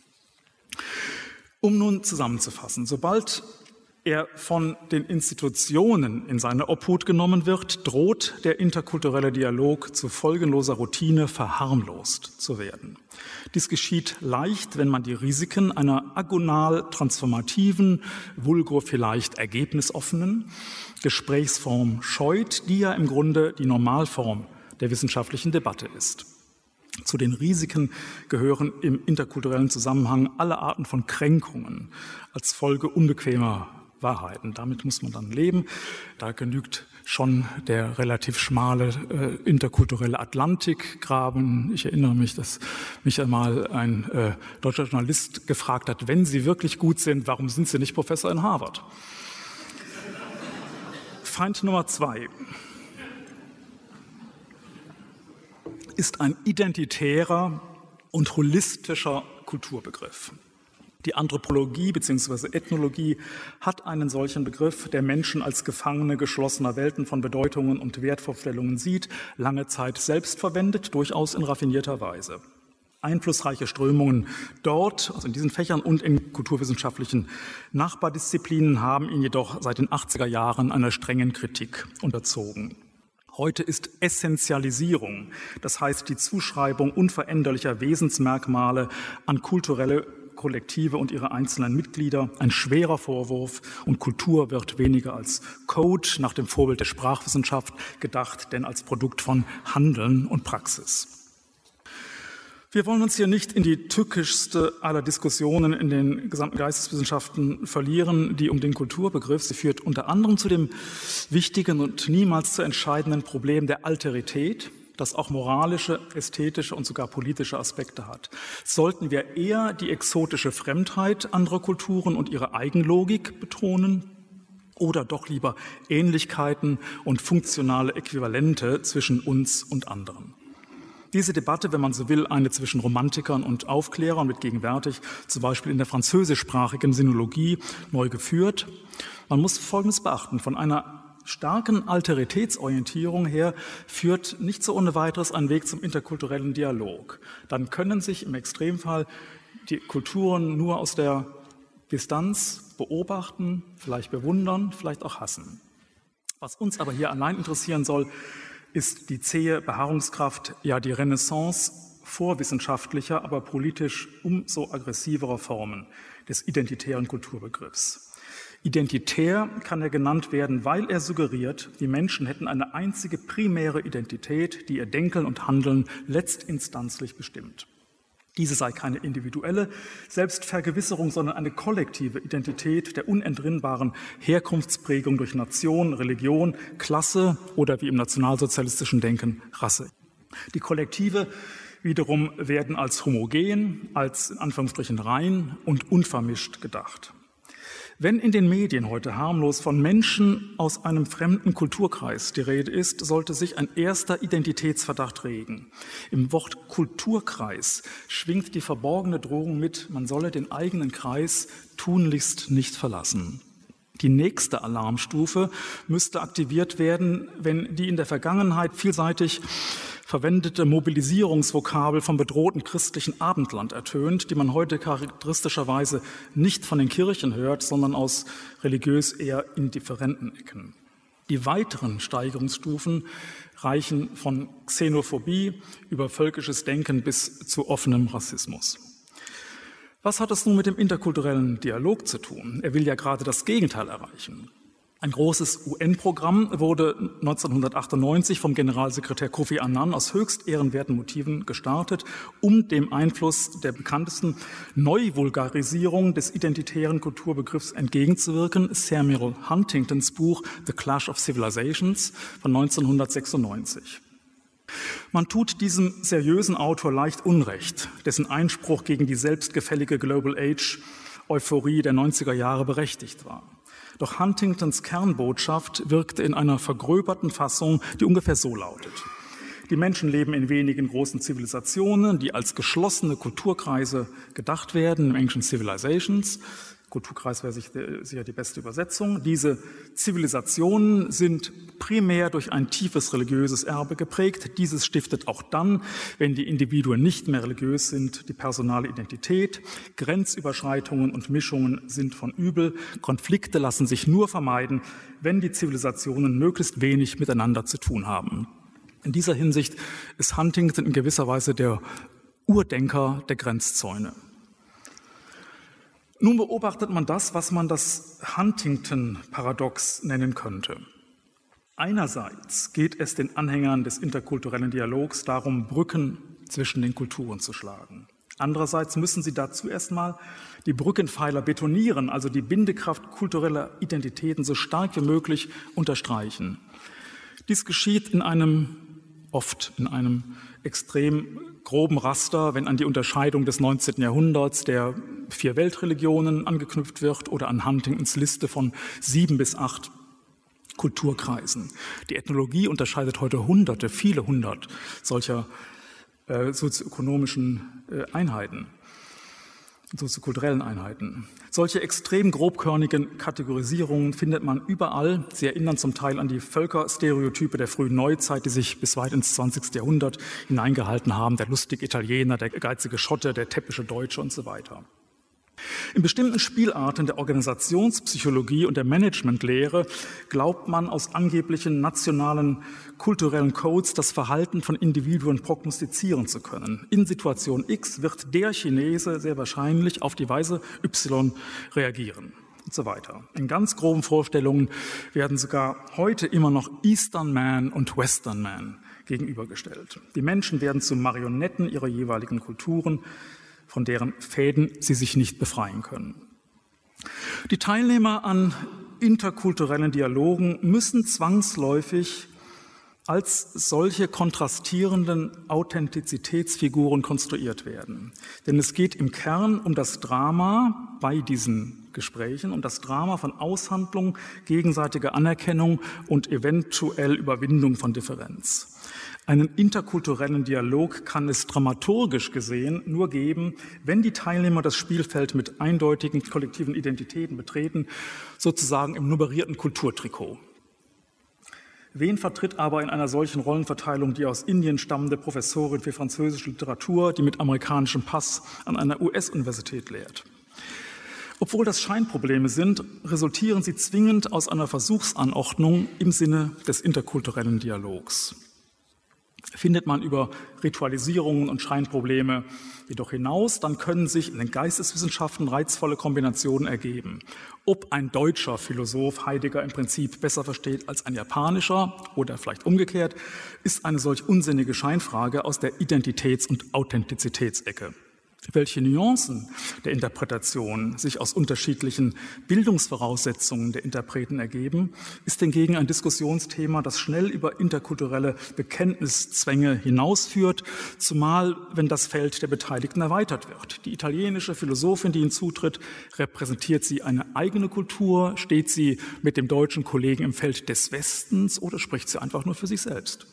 Um nun zusammenzufassen, sobald er von den Institutionen in seine Obhut genommen wird, droht der interkulturelle Dialog zu folgenloser Routine verharmlost zu werden. Dies geschieht leicht, wenn man die Risiken einer agonal-transformativen, vulgo vielleicht ergebnisoffenen Gesprächsform scheut, die ja im Grunde die Normalform der wissenschaftlichen Debatte ist. Zu den Risiken gehören im interkulturellen Zusammenhang alle Arten von Kränkungen als Folge unbequemer Wahrheiten. Damit muss man dann leben. Da genügt schon der relativ schmale interkulturelle Atlantikgraben. Ich erinnere mich, dass mich einmal ein deutscher Journalist gefragt hat, wenn Sie wirklich gut sind, warum sind Sie nicht Professor in Harvard? Feind Nummer 2 ist ein identitärer und holistischer Kulturbegriff. Die Anthropologie bzw. Ethnologie hat einen solchen Begriff, der Menschen als Gefangene geschlossener Welten von Bedeutungen und Wertvorstellungen sieht, lange Zeit selbst verwendet, durchaus in raffinierter Weise. Einflussreiche Strömungen dort, also in diesen Fächern und in kulturwissenschaftlichen Nachbardisziplinen, haben ihn jedoch seit den 80er Jahren einer strengen Kritik unterzogen. Heute ist Essentialisierung, das heißt die Zuschreibung unveränderlicher Wesensmerkmale an kulturelle Kollektive und ihre einzelnen Mitglieder, ein schwerer Vorwurf, und Kultur wird weniger als Code nach dem Vorbild der Sprachwissenschaft gedacht, denn als Produkt von Handeln und Praxis. Wir wollen uns hier nicht in die tückischste aller Diskussionen in den gesamten Geisteswissenschaften verlieren, die um den Kulturbegriff. Sie führt unter anderem zu dem wichtigen und niemals zu entscheidenden Problem der Alterität, das auch moralische, ästhetische und sogar politische Aspekte hat. Sollten wir eher die exotische Fremdheit anderer Kulturen und ihre Eigenlogik betonen oder doch lieber Ähnlichkeiten und funktionale Äquivalente zwischen uns und anderen? Diese Debatte, wenn man so will, eine zwischen Romantikern und Aufklärern, wird gegenwärtig zum Beispiel in der französischsprachigen Sinologie neu geführt. Man muss Folgendes beachten: Von einer starken Alteritätsorientierung her führt nicht so ohne weiteres ein Weg zum interkulturellen Dialog. Dann können sich im Extremfall die Kulturen nur aus der Distanz beobachten, vielleicht bewundern, vielleicht auch hassen. Was uns aber hier allein interessieren soll, ist die zähe Beharrungskraft, ja die Renaissance vorwissenschaftlicher, aber politisch umso aggressiverer Formen des identitären Kulturbegriffs. Identitär kann er genannt werden, weil er suggeriert, die Menschen hätten eine einzige primäre Identität, die ihr Denken und Handeln letztinstanzlich bestimmt. Diese sei keine individuelle Selbstvergewisserung, sondern eine kollektive Identität der unentrinnbaren Herkunftsprägung durch Nation, Religion, Klasse oder wie im nationalsozialistischen Denken Rasse. Die Kollektive wiederum werden als homogen, als in Anführungsstrichen rein und unvermischt gedacht. Wenn in den Medien heute harmlos von Menschen aus einem fremden Kulturkreis die Rede ist, sollte sich ein erster Identitätsverdacht regen. Im Wort Kulturkreis schwingt die verborgene Drohung mit, man solle den eigenen Kreis tunlichst nicht verlassen. Die nächste Alarmstufe müsste aktiviert werden, wenn die in der Vergangenheit vielseitig verwendete Mobilisierungsvokabel vom bedrohten christlichen Abendland ertönt, die man heute charakteristischerweise nicht von den Kirchen hört, sondern aus religiös eher indifferenten Ecken. Die weiteren Steigerungsstufen reichen von Xenophobie über völkisches Denken bis zu offenem Rassismus. Was hat es nun mit dem interkulturellen Dialog zu tun? Er will ja gerade das Gegenteil erreichen. Ein großes UN-Programm wurde 1998 vom Generalsekretär Kofi Annan aus höchst ehrenwerten Motiven gestartet, um dem Einfluss der bekanntesten Neuvulgarisierung des identitären Kulturbegriffs entgegenzuwirken. Samuel Huntingtons Buch The Clash of Civilizations von 1996. Man tut diesem seriösen Autor leicht Unrecht, dessen Einspruch gegen die selbstgefällige Global Age-Euphorie der 90er Jahre berechtigt war. Doch Huntingtons Kernbotschaft wirkte in einer vergröberten Fassung, die ungefähr so lautet. Die Menschen leben in wenigen großen Zivilisationen, die als geschlossene Kulturkreise gedacht werden, im Englischen Civilizations. Kulturkreis wäre sicher die beste Übersetzung. Diese Zivilisationen sind primär durch ein tiefes religiöses Erbe geprägt. Dieses stiftet auch dann, wenn die Individuen nicht mehr religiös sind, die personale Identität. Grenzüberschreitungen und Mischungen sind von übel. Konflikte lassen sich nur vermeiden, wenn die Zivilisationen möglichst wenig miteinander zu tun haben. In dieser Hinsicht ist Huntington in gewisser Weise der Urdenker der Grenzzäune. Nun beobachtet man das, was man das Huntington-Paradox nennen könnte. Einerseits geht es den Anhängern des interkulturellen Dialogs darum, Brücken zwischen den Kulturen zu schlagen. Andererseits müssen sie dazu erstmal die Brückenpfeiler betonieren, also die Bindekraft kultureller Identitäten so stark wie möglich unterstreichen. Dies geschieht oft in einem extrem groben Raster, wenn an die Unterscheidung des 19. Jahrhunderts der 4 Weltreligionen angeknüpft wird oder an Huntingtons Liste von 7 bis 8 Kulturkreisen. Die Ethnologie unterscheidet heute viele hundert solcher sozioökonomischen Einheiten, soziokulturellen Einheiten. Solche extrem grobkörnigen Kategorisierungen findet man überall. Sie erinnern zum Teil an die Völkerstereotype der frühen Neuzeit, die sich bis weit ins 20. Jahrhundert hineingehalten haben. Der lustige Italiener, der geizige Schotte, der täppische Deutsche und so weiter. In bestimmten Spielarten der Organisationspsychologie und der Managementlehre glaubt man aus angeblichen nationalen kulturellen Codes das Verhalten von Individuen prognostizieren zu können. In Situation X wird der Chinese sehr wahrscheinlich auf die Weise Y reagieren und so weiter. In ganz groben Vorstellungen werden sogar heute immer noch Eastern Man und Western Man gegenübergestellt. Die Menschen werden zu Marionetten ihrer jeweiligen Kulturen, von deren Fäden sie sich nicht befreien können. Die Teilnehmer an interkulturellen Dialogen müssen zwangsläufig als solche kontrastierenden Authentizitätsfiguren konstruiert werden. Denn es geht im Kern um das Drama bei diesen Gesprächen, um das Drama von Aushandlung, gegenseitiger Anerkennung und eventuell Überwindung von Differenz. Einen interkulturellen Dialog kann es dramaturgisch gesehen nur geben, wenn die Teilnehmer das Spielfeld mit eindeutigen kollektiven Identitäten betreten, sozusagen im nummerierten Kulturtrikot. Wen vertritt aber in einer solchen Rollenverteilung die aus Indien stammende Professorin für französische Literatur, die mit amerikanischem Pass an einer US-Universität lehrt? Obwohl das Scheinprobleme sind, resultieren sie zwingend aus einer Versuchsanordnung im Sinne des interkulturellen Dialogs. Findet man über Ritualisierungen und Scheinprobleme jedoch hinaus, dann können sich in den Geisteswissenschaften reizvolle Kombinationen ergeben. Ob ein deutscher Philosoph Heidegger im Prinzip besser versteht als ein japanischer oder vielleicht umgekehrt, ist eine solch unsinnige Scheinfrage aus der Identitäts- und Authentizitätsecke. Welche Nuancen der Interpretation sich aus unterschiedlichen Bildungsvoraussetzungen der Interpreten ergeben, ist hingegen ein Diskussionsthema, das schnell über interkulturelle Bekenntniszwänge hinausführt, zumal wenn das Feld der Beteiligten erweitert wird. Die italienische Philosophin, die ihnen zutritt, repräsentiert sie eine eigene Kultur, steht sie mit dem deutschen Kollegen im Feld des Westens oder spricht sie einfach nur für sich selbst?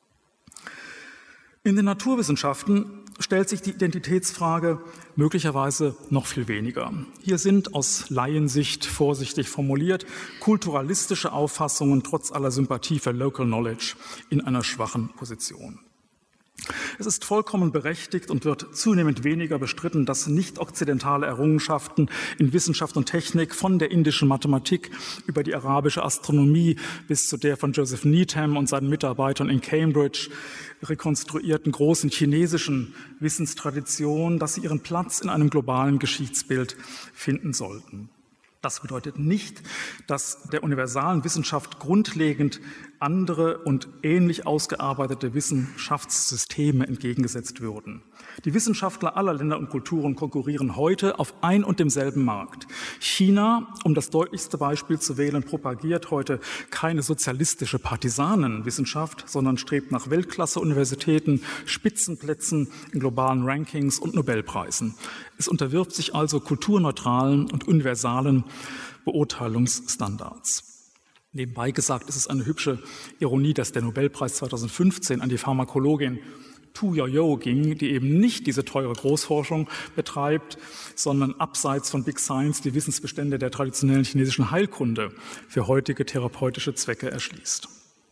In den Naturwissenschaften stellt sich die Identitätsfrage möglicherweise noch viel weniger. Hier sind aus Laiensicht vorsichtig formuliert kulturalistische Auffassungen trotz aller Sympathie für Local Knowledge in einer schwachen Position. Es ist vollkommen berechtigt und wird zunehmend weniger bestritten, dass nicht-okzidentale Errungenschaften in Wissenschaft und Technik von der indischen Mathematik über die arabische Astronomie bis zu der von Joseph Needham und seinen Mitarbeitern in Cambridge rekonstruierten großen chinesischen Wissenstradition, dass sie ihren Platz in einem globalen Geschichtsbild finden sollten. Das bedeutet nicht, dass der universalen Wissenschaft grundlegend andere und ähnlich ausgearbeitete Wissenschaftssysteme entgegengesetzt würden. Die Wissenschaftler aller Länder und Kulturen konkurrieren heute auf ein und demselben Markt. China, um das deutlichste Beispiel zu wählen, propagiert heute keine sozialistische Partisanenwissenschaft, sondern strebt nach Weltklasse-Universitäten, Spitzenplätzen in globalen Rankings und Nobelpreisen. Es unterwirft sich also kulturneutralen und universalen Beurteilungsstandards. Nebenbei gesagt ist es eine hübsche Ironie, dass der Nobelpreis 2015 an die Pharmakologin Tu Youyou ging, die eben nicht diese teure Großforschung betreibt, sondern abseits von Big Science die Wissensbestände der traditionellen chinesischen Heilkunde für heutige therapeutische Zwecke erschließt.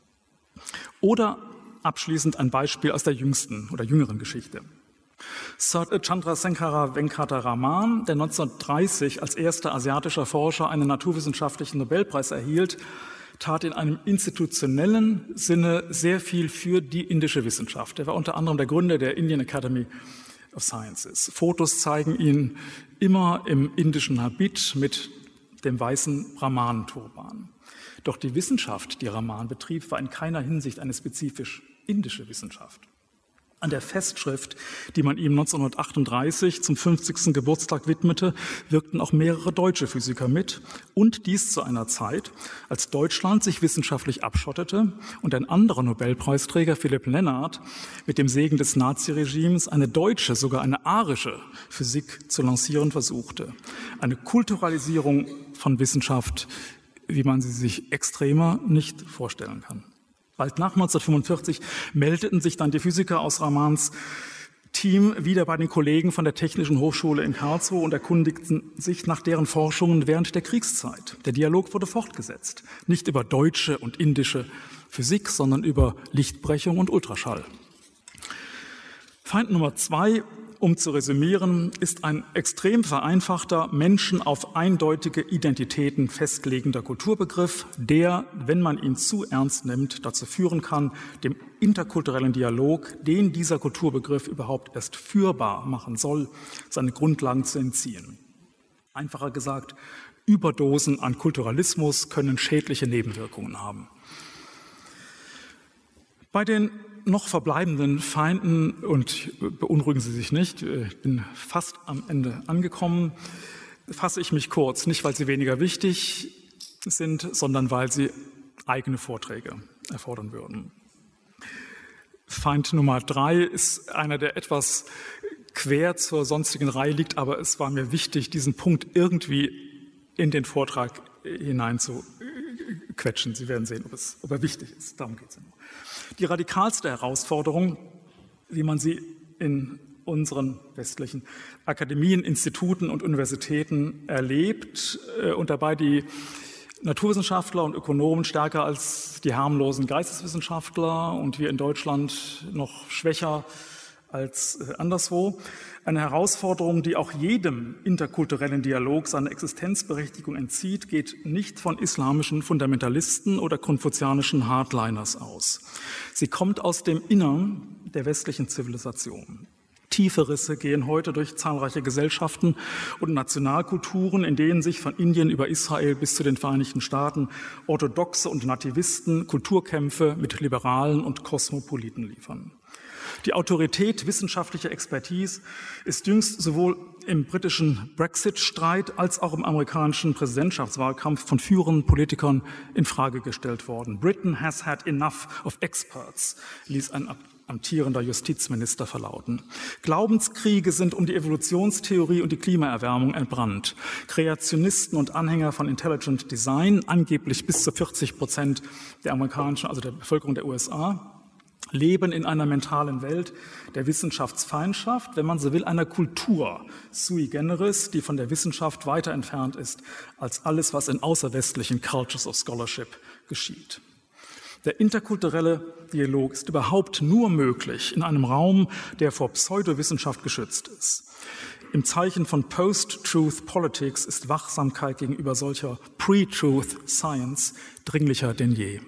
Oder abschließend ein Beispiel aus der jüngsten oder jüngeren Geschichte. Sir Chandrasekhara Venkataraman, der 1930 als erster asiatischer Forscher einen naturwissenschaftlichen Nobelpreis erhielt, tat in einem institutionellen Sinne sehr viel für die indische Wissenschaft. Er war unter anderem der Gründer der Indian Academy of Sciences. Fotos zeigen ihn immer im indischen Habit mit dem weißen Brahmanen-Turban. Doch die Wissenschaft, die Raman betrieb, war in keiner Hinsicht eine spezifisch indische Wissenschaft. An der Festschrift, die man ihm 1938 zum 50. Geburtstag widmete, wirkten auch mehrere deutsche Physiker mit. Und dies zu einer Zeit, als Deutschland sich wissenschaftlich abschottete und ein anderer Nobelpreisträger, Philipp Lenard, mit dem Segen des Naziregimes eine deutsche, sogar eine arische Physik zu lancieren versuchte. Eine Kulturalisierung von Wissenschaft, wie man sie sich extremer nicht vorstellen kann. Bald nach 1945 meldeten sich dann die Physiker aus Ramans Team wieder bei den Kollegen von der Technischen Hochschule in Karlsruhe und erkundigten sich nach deren Forschungen während der Kriegszeit. Der Dialog wurde fortgesetzt. Nicht über deutsche und indische Physik, sondern über Lichtbrechung und Ultraschall. Feind Nummer 2, um zu resümieren, ist ein extrem vereinfachter, Menschen auf eindeutige Identitäten festlegender Kulturbegriff, der, wenn man ihn zu ernst nimmt, dazu führen kann, dem interkulturellen Dialog, den dieser Kulturbegriff überhaupt erst führbar machen soll, seine Grundlagen zu entziehen. Einfacher gesagt, Überdosen an Kulturalismus können schädliche Nebenwirkungen haben. Bei den noch verbleibenden Feinden, und beunruhigen Sie sich nicht, ich bin fast am Ende angekommen, fasse ich mich kurz, nicht weil sie weniger wichtig sind, sondern weil sie eigene Vorträge erfordern würden. Feind Nummer 3 ist einer, der etwas quer zur sonstigen Reihe liegt, aber es war mir wichtig, diesen Punkt irgendwie in den Vortrag hinein zu quetschen. Sie werden sehen, ob er wichtig ist. Darum geht es ja noch. Die radikalste Herausforderung, wie man sie in unseren westlichen Akademien, Instituten und Universitäten erlebt und dabei die Naturwissenschaftler und Ökonomen stärker als die harmlosen Geisteswissenschaftler und wir in Deutschland noch schwächer als anderswo. Eine Herausforderung, die auch jedem interkulturellen Dialog seine Existenzberechtigung entzieht, geht nicht von islamischen Fundamentalisten oder konfuzianischen Hardliners aus. Sie kommt aus dem Innern der westlichen Zivilisation. Tiefe Risse gehen heute durch zahlreiche Gesellschaften und Nationalkulturen, in denen sich von Indien über Israel bis zu den Vereinigten Staaten Orthodoxe und Nativisten Kulturkämpfe mit Liberalen und Kosmopoliten liefern. Die Autorität wissenschaftlicher Expertise ist jüngst sowohl im britischen Brexit-Streit als auch im amerikanischen Präsidentschaftswahlkampf von führenden Politikern in Frage gestellt worden. Britain has had enough of experts, ließ ein amtierender Justizminister verlauten. Glaubenskriege sind um die Evolutionstheorie und die Klimaerwärmung entbrannt. Kreationisten und Anhänger von Intelligent Design, angeblich bis zu 40% der amerikanischen, also der Bevölkerung der USA, leben in einer mentalen Welt der Wissenschaftsfeindschaft, wenn man so will, einer Kultur sui generis, die von der Wissenschaft weiter entfernt ist als alles, was in außerwestlichen Cultures of Scholarship geschieht. Der interkulturelle Dialog ist überhaupt nur möglich in einem Raum, der vor Pseudowissenschaft geschützt ist. Im Zeichen von Post-Truth Politics ist Wachsamkeit gegenüber solcher Pre-Truth Science dringlicher denn je.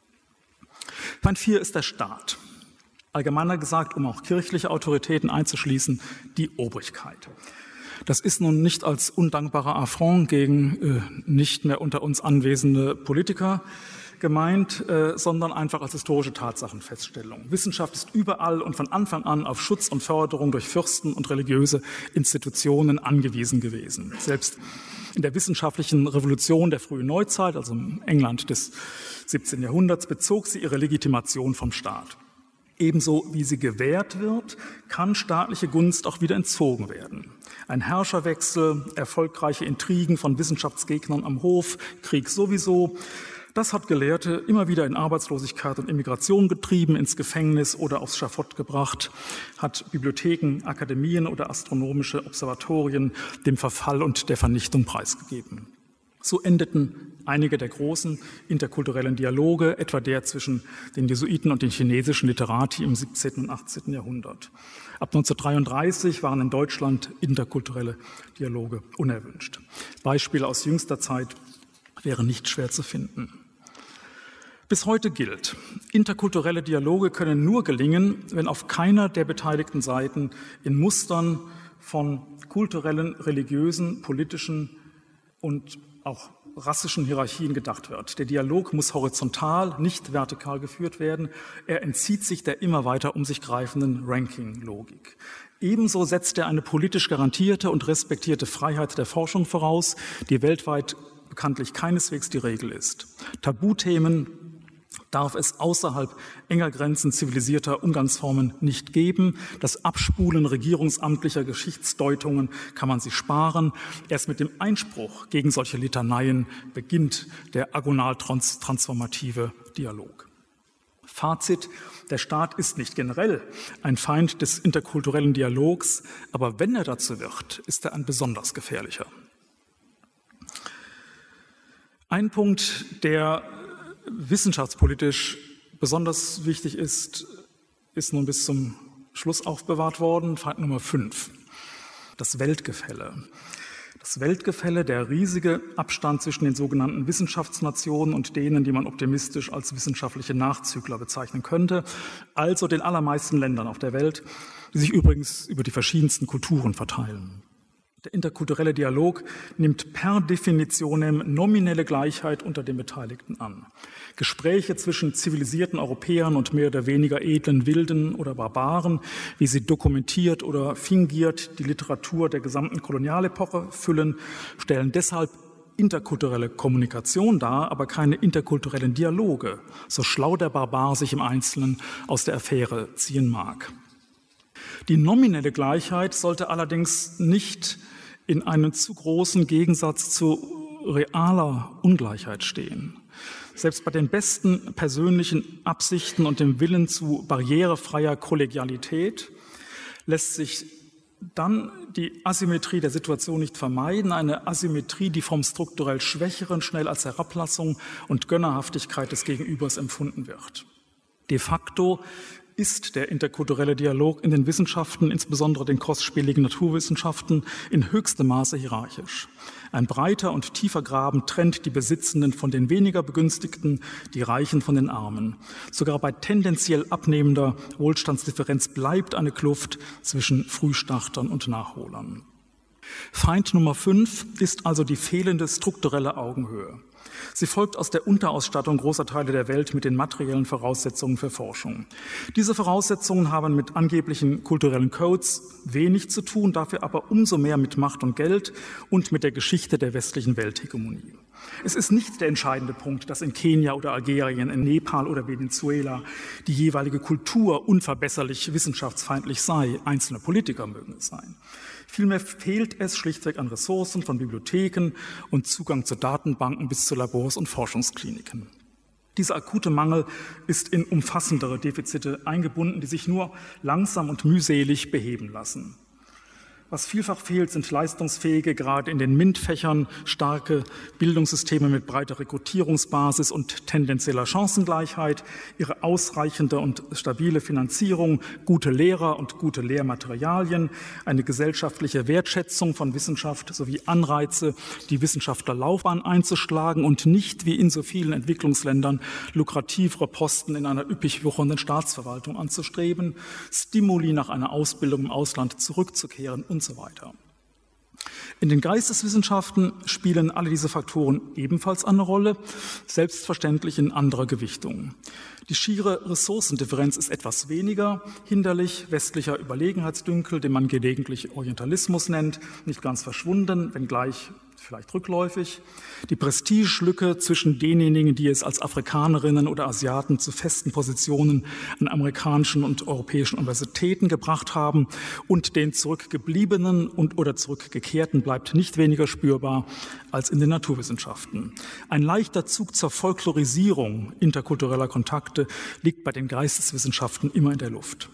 Feind 4 ist der Staat. Allgemeiner gesagt, um auch kirchliche Autoritäten einzuschließen, die Obrigkeit. Das ist nun nicht als undankbarer Affront gegen nicht mehr unter uns anwesende Politiker gemeint, sondern einfach als historische Tatsachenfeststellung. Wissenschaft ist überall und von Anfang an auf Schutz und Förderung durch Fürsten und religiöse Institutionen angewiesen gewesen. Selbst in der wissenschaftlichen Revolution der frühen Neuzeit, also im England des 17. Jahrhunderts, bezog sie ihre Legitimation vom Staat. Ebenso wie sie gewährt wird, kann staatliche Gunst auch wieder entzogen werden. Ein Herrscherwechsel, erfolgreiche Intrigen von Wissenschaftsgegnern am Hof, Krieg sowieso, das hat Gelehrte immer wieder in Arbeitslosigkeit und Immigration getrieben, ins Gefängnis oder aufs Schafott gebracht, hat Bibliotheken, Akademien oder astronomische Observatorien dem Verfall und der Vernichtung preisgegeben. So endeten einige der großen interkulturellen Dialoge, etwa der zwischen den Jesuiten und den chinesischen Literati im 17. und 18. Jahrhundert. Ab 1933 waren in Deutschland interkulturelle Dialoge unerwünscht. Beispiele aus jüngster Zeit wären nicht schwer zu finden. Bis heute gilt, interkulturelle Dialoge können nur gelingen, wenn auf keiner der beteiligten Seiten in Mustern von kulturellen, religiösen, politischen und auch rassischen Hierarchien gedacht wird. Der Dialog muss horizontal, nicht vertikal geführt werden. Er entzieht sich der immer weiter um sich greifenden Ranking-Logik. Ebenso setzt er eine politisch garantierte und respektierte Freiheit der Forschung voraus, die weltweit bekanntlich keineswegs die Regel ist. Tabuthemen darf es außerhalb enger Grenzen zivilisierter Umgangsformen nicht geben. Das Abspulen regierungsamtlicher Geschichtsdeutungen kann man sich sparen. Erst mit dem Einspruch gegen solche Litaneien beginnt der agonal-transformative Dialog. Fazit: Der Staat ist nicht generell ein Feind des interkulturellen Dialogs, aber wenn er dazu wird, ist er ein besonders gefährlicher. Ein Punkt, der wissenschaftspolitisch besonders wichtig ist nun bis zum Schluss aufbewahrt worden. Feind Nummer 5, das Weltgefälle. Das Weltgefälle, der riesige Abstand zwischen den sogenannten Wissenschaftsnationen und denen, die man optimistisch als wissenschaftliche Nachzügler bezeichnen könnte, also den allermeisten Ländern auf der Welt, die sich übrigens über die verschiedensten Kulturen verteilen. Der interkulturelle Dialog nimmt per Definitionem nominelle Gleichheit unter den Beteiligten an. Gespräche zwischen zivilisierten Europäern und mehr oder weniger edlen Wilden oder Barbaren, wie sie dokumentiert oder fingiert die Literatur der gesamten Kolonialepoche füllen, stellen deshalb interkulturelle Kommunikation dar, aber keine interkulturellen Dialoge, so schlau der Barbar sich im Einzelnen aus der Affäre ziehen mag. Die nominelle Gleichheit sollte allerdings nicht in einem zu großen Gegensatz zu realer Ungleichheit stehen. Selbst bei den besten persönlichen Absichten und dem Willen zu barrierefreier Kollegialität lässt sich dann die Asymmetrie der Situation nicht vermeiden, eine Asymmetrie, die vom strukturell Schwächeren schnell als Herablassung und Gönnerhaftigkeit des Gegenübers empfunden wird. De facto ist der interkulturelle Dialog in den Wissenschaften, insbesondere den kostspieligen Naturwissenschaften, in höchstem Maße hierarchisch. Ein breiter und tiefer Graben trennt die Besitzenden von den weniger Begünstigten, die Reichen von den Armen. Sogar bei tendenziell abnehmender Wohlstandsdifferenz bleibt eine Kluft zwischen Frühstartern und Nachholern. Feind Nummer 5 ist also die fehlende strukturelle Augenhöhe. Sie folgt aus der Unterausstattung großer Teile der Welt mit den materiellen Voraussetzungen für Forschung. Diese Voraussetzungen haben mit angeblichen kulturellen Codes wenig zu tun, dafür aber umso mehr mit Macht und Geld und mit der Geschichte der westlichen Welthegemonie. Es ist nicht der entscheidende Punkt, dass in Kenia oder Algerien, in Nepal oder Venezuela die jeweilige Kultur unverbesserlich wissenschaftsfeindlich sei. Einzelne Politiker mögen es sein. Vielmehr fehlt es schlichtweg an Ressourcen von Bibliotheken und Zugang zu Datenbanken bis zu Labors und Forschungskliniken. Dieser akute Mangel ist in umfassendere Defizite eingebunden, die sich nur langsam und mühselig beheben lassen. Was vielfach fehlt, sind leistungsfähige, gerade in den MINT-Fächern, starke Bildungssysteme mit breiter Rekrutierungsbasis und tendenzieller Chancengleichheit, ihre ausreichende und stabile Finanzierung, gute Lehrer und gute Lehrmaterialien, eine gesellschaftliche Wertschätzung von Wissenschaft sowie Anreize, die Wissenschaftlerlaufbahn einzuschlagen und nicht, wie in so vielen Entwicklungsländern, lukrativere Posten in einer üppig wuchernden Staatsverwaltung anzustreben, Stimuli nach einer Ausbildung im Ausland zurückzukehren und so weiter. In den Geisteswissenschaften spielen alle diese Faktoren ebenfalls eine Rolle, selbstverständlich in anderer Gewichtung. Die schiere Ressourcendifferenz ist etwas weniger hinderlich, westlicher Überlegenheitsdünkel, den man gelegentlich Orientalismus nennt, nicht ganz verschwunden, wenngleich vielleicht rückläufig. Die Prestigelücke zwischen denjenigen, die es als Afrikanerinnen oder Asiaten zu festen Positionen an amerikanischen und europäischen Universitäten gebracht haben, und den Zurückgebliebenen und oder Zurückgekehrten bleibt nicht weniger spürbar als in den Naturwissenschaften. Ein leichter Zug zur Folklorisierung interkultureller Kontakte liegt bei den Geisteswissenschaften immer in der Luft.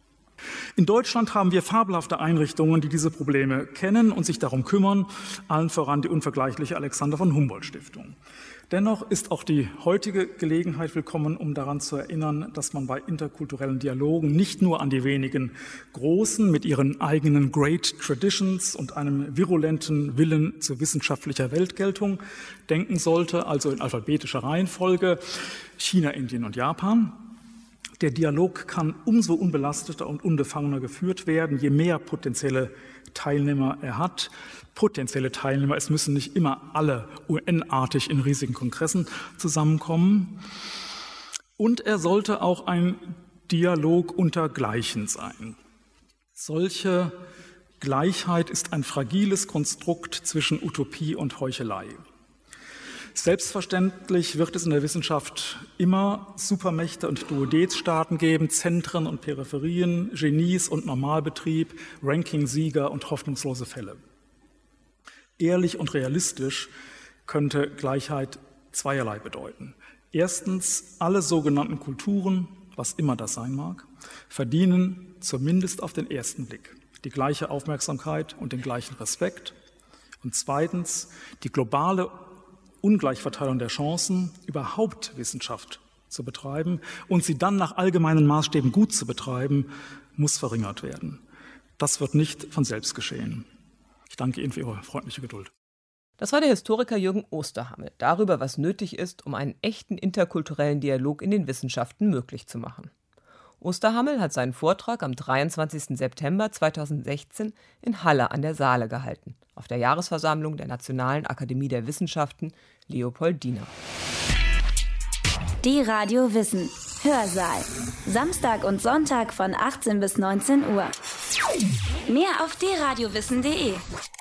In Deutschland haben wir fabelhafte Einrichtungen, die diese Probleme kennen und sich darum kümmern, allen voran die unvergleichliche Alexander von Humboldt Stiftung. Dennoch ist auch die heutige Gelegenheit willkommen, um daran zu erinnern, dass man bei interkulturellen Dialogen nicht nur an die wenigen Großen mit ihren eigenen Great Traditions und einem virulenten Willen zu wissenschaftlicher Weltgeltung denken sollte, also in alphabetischer Reihenfolge China, Indien und Japan. Der Dialog kann umso unbelasteter und unbefangener geführt werden, je mehr potenzielle Teilnehmer er hat. Potenzielle Teilnehmer, es müssen nicht immer alle UN-artig in riesigen Kongressen zusammenkommen. Und er sollte auch ein Dialog unter Gleichen sein. Solche Gleichheit ist ein fragiles Konstrukt zwischen Utopie und Heuchelei. Selbstverständlich wird es in der Wissenschaft immer Supermächte und Duodezstaaten geben, Zentren und Peripherien, Genies und Normalbetrieb, Rankingsieger und hoffnungslose Fälle. Ehrlich und realistisch könnte Gleichheit zweierlei bedeuten. Erstens, alle sogenannten Kulturen, was immer das sein mag, verdienen zumindest auf den ersten Blick die gleiche Aufmerksamkeit und den gleichen Respekt. Und zweitens, die globale Ungleichverteilung der Chancen, überhaupt Wissenschaft zu betreiben und sie dann nach allgemeinen Maßstäben gut zu betreiben, muss verringert werden. Das wird nicht von selbst geschehen. Ich danke Ihnen für Ihre freundliche Geduld. Das war der Historiker Jürgen Osterhammel darüber, was nötig ist, um einen echten interkulturellen Dialog in den Wissenschaften möglich zu machen. Osterhammel hat seinen Vortrag am 23. September 2016 in Halle an der Saale gehalten, auf der Jahresversammlung der Nationalen Akademie der Wissenschaften Leopoldina. Die Radio Wissen Hörsaal. Samstag und Sonntag von 18 bis 19 Uhr. Mehr auf drradiowissen.de.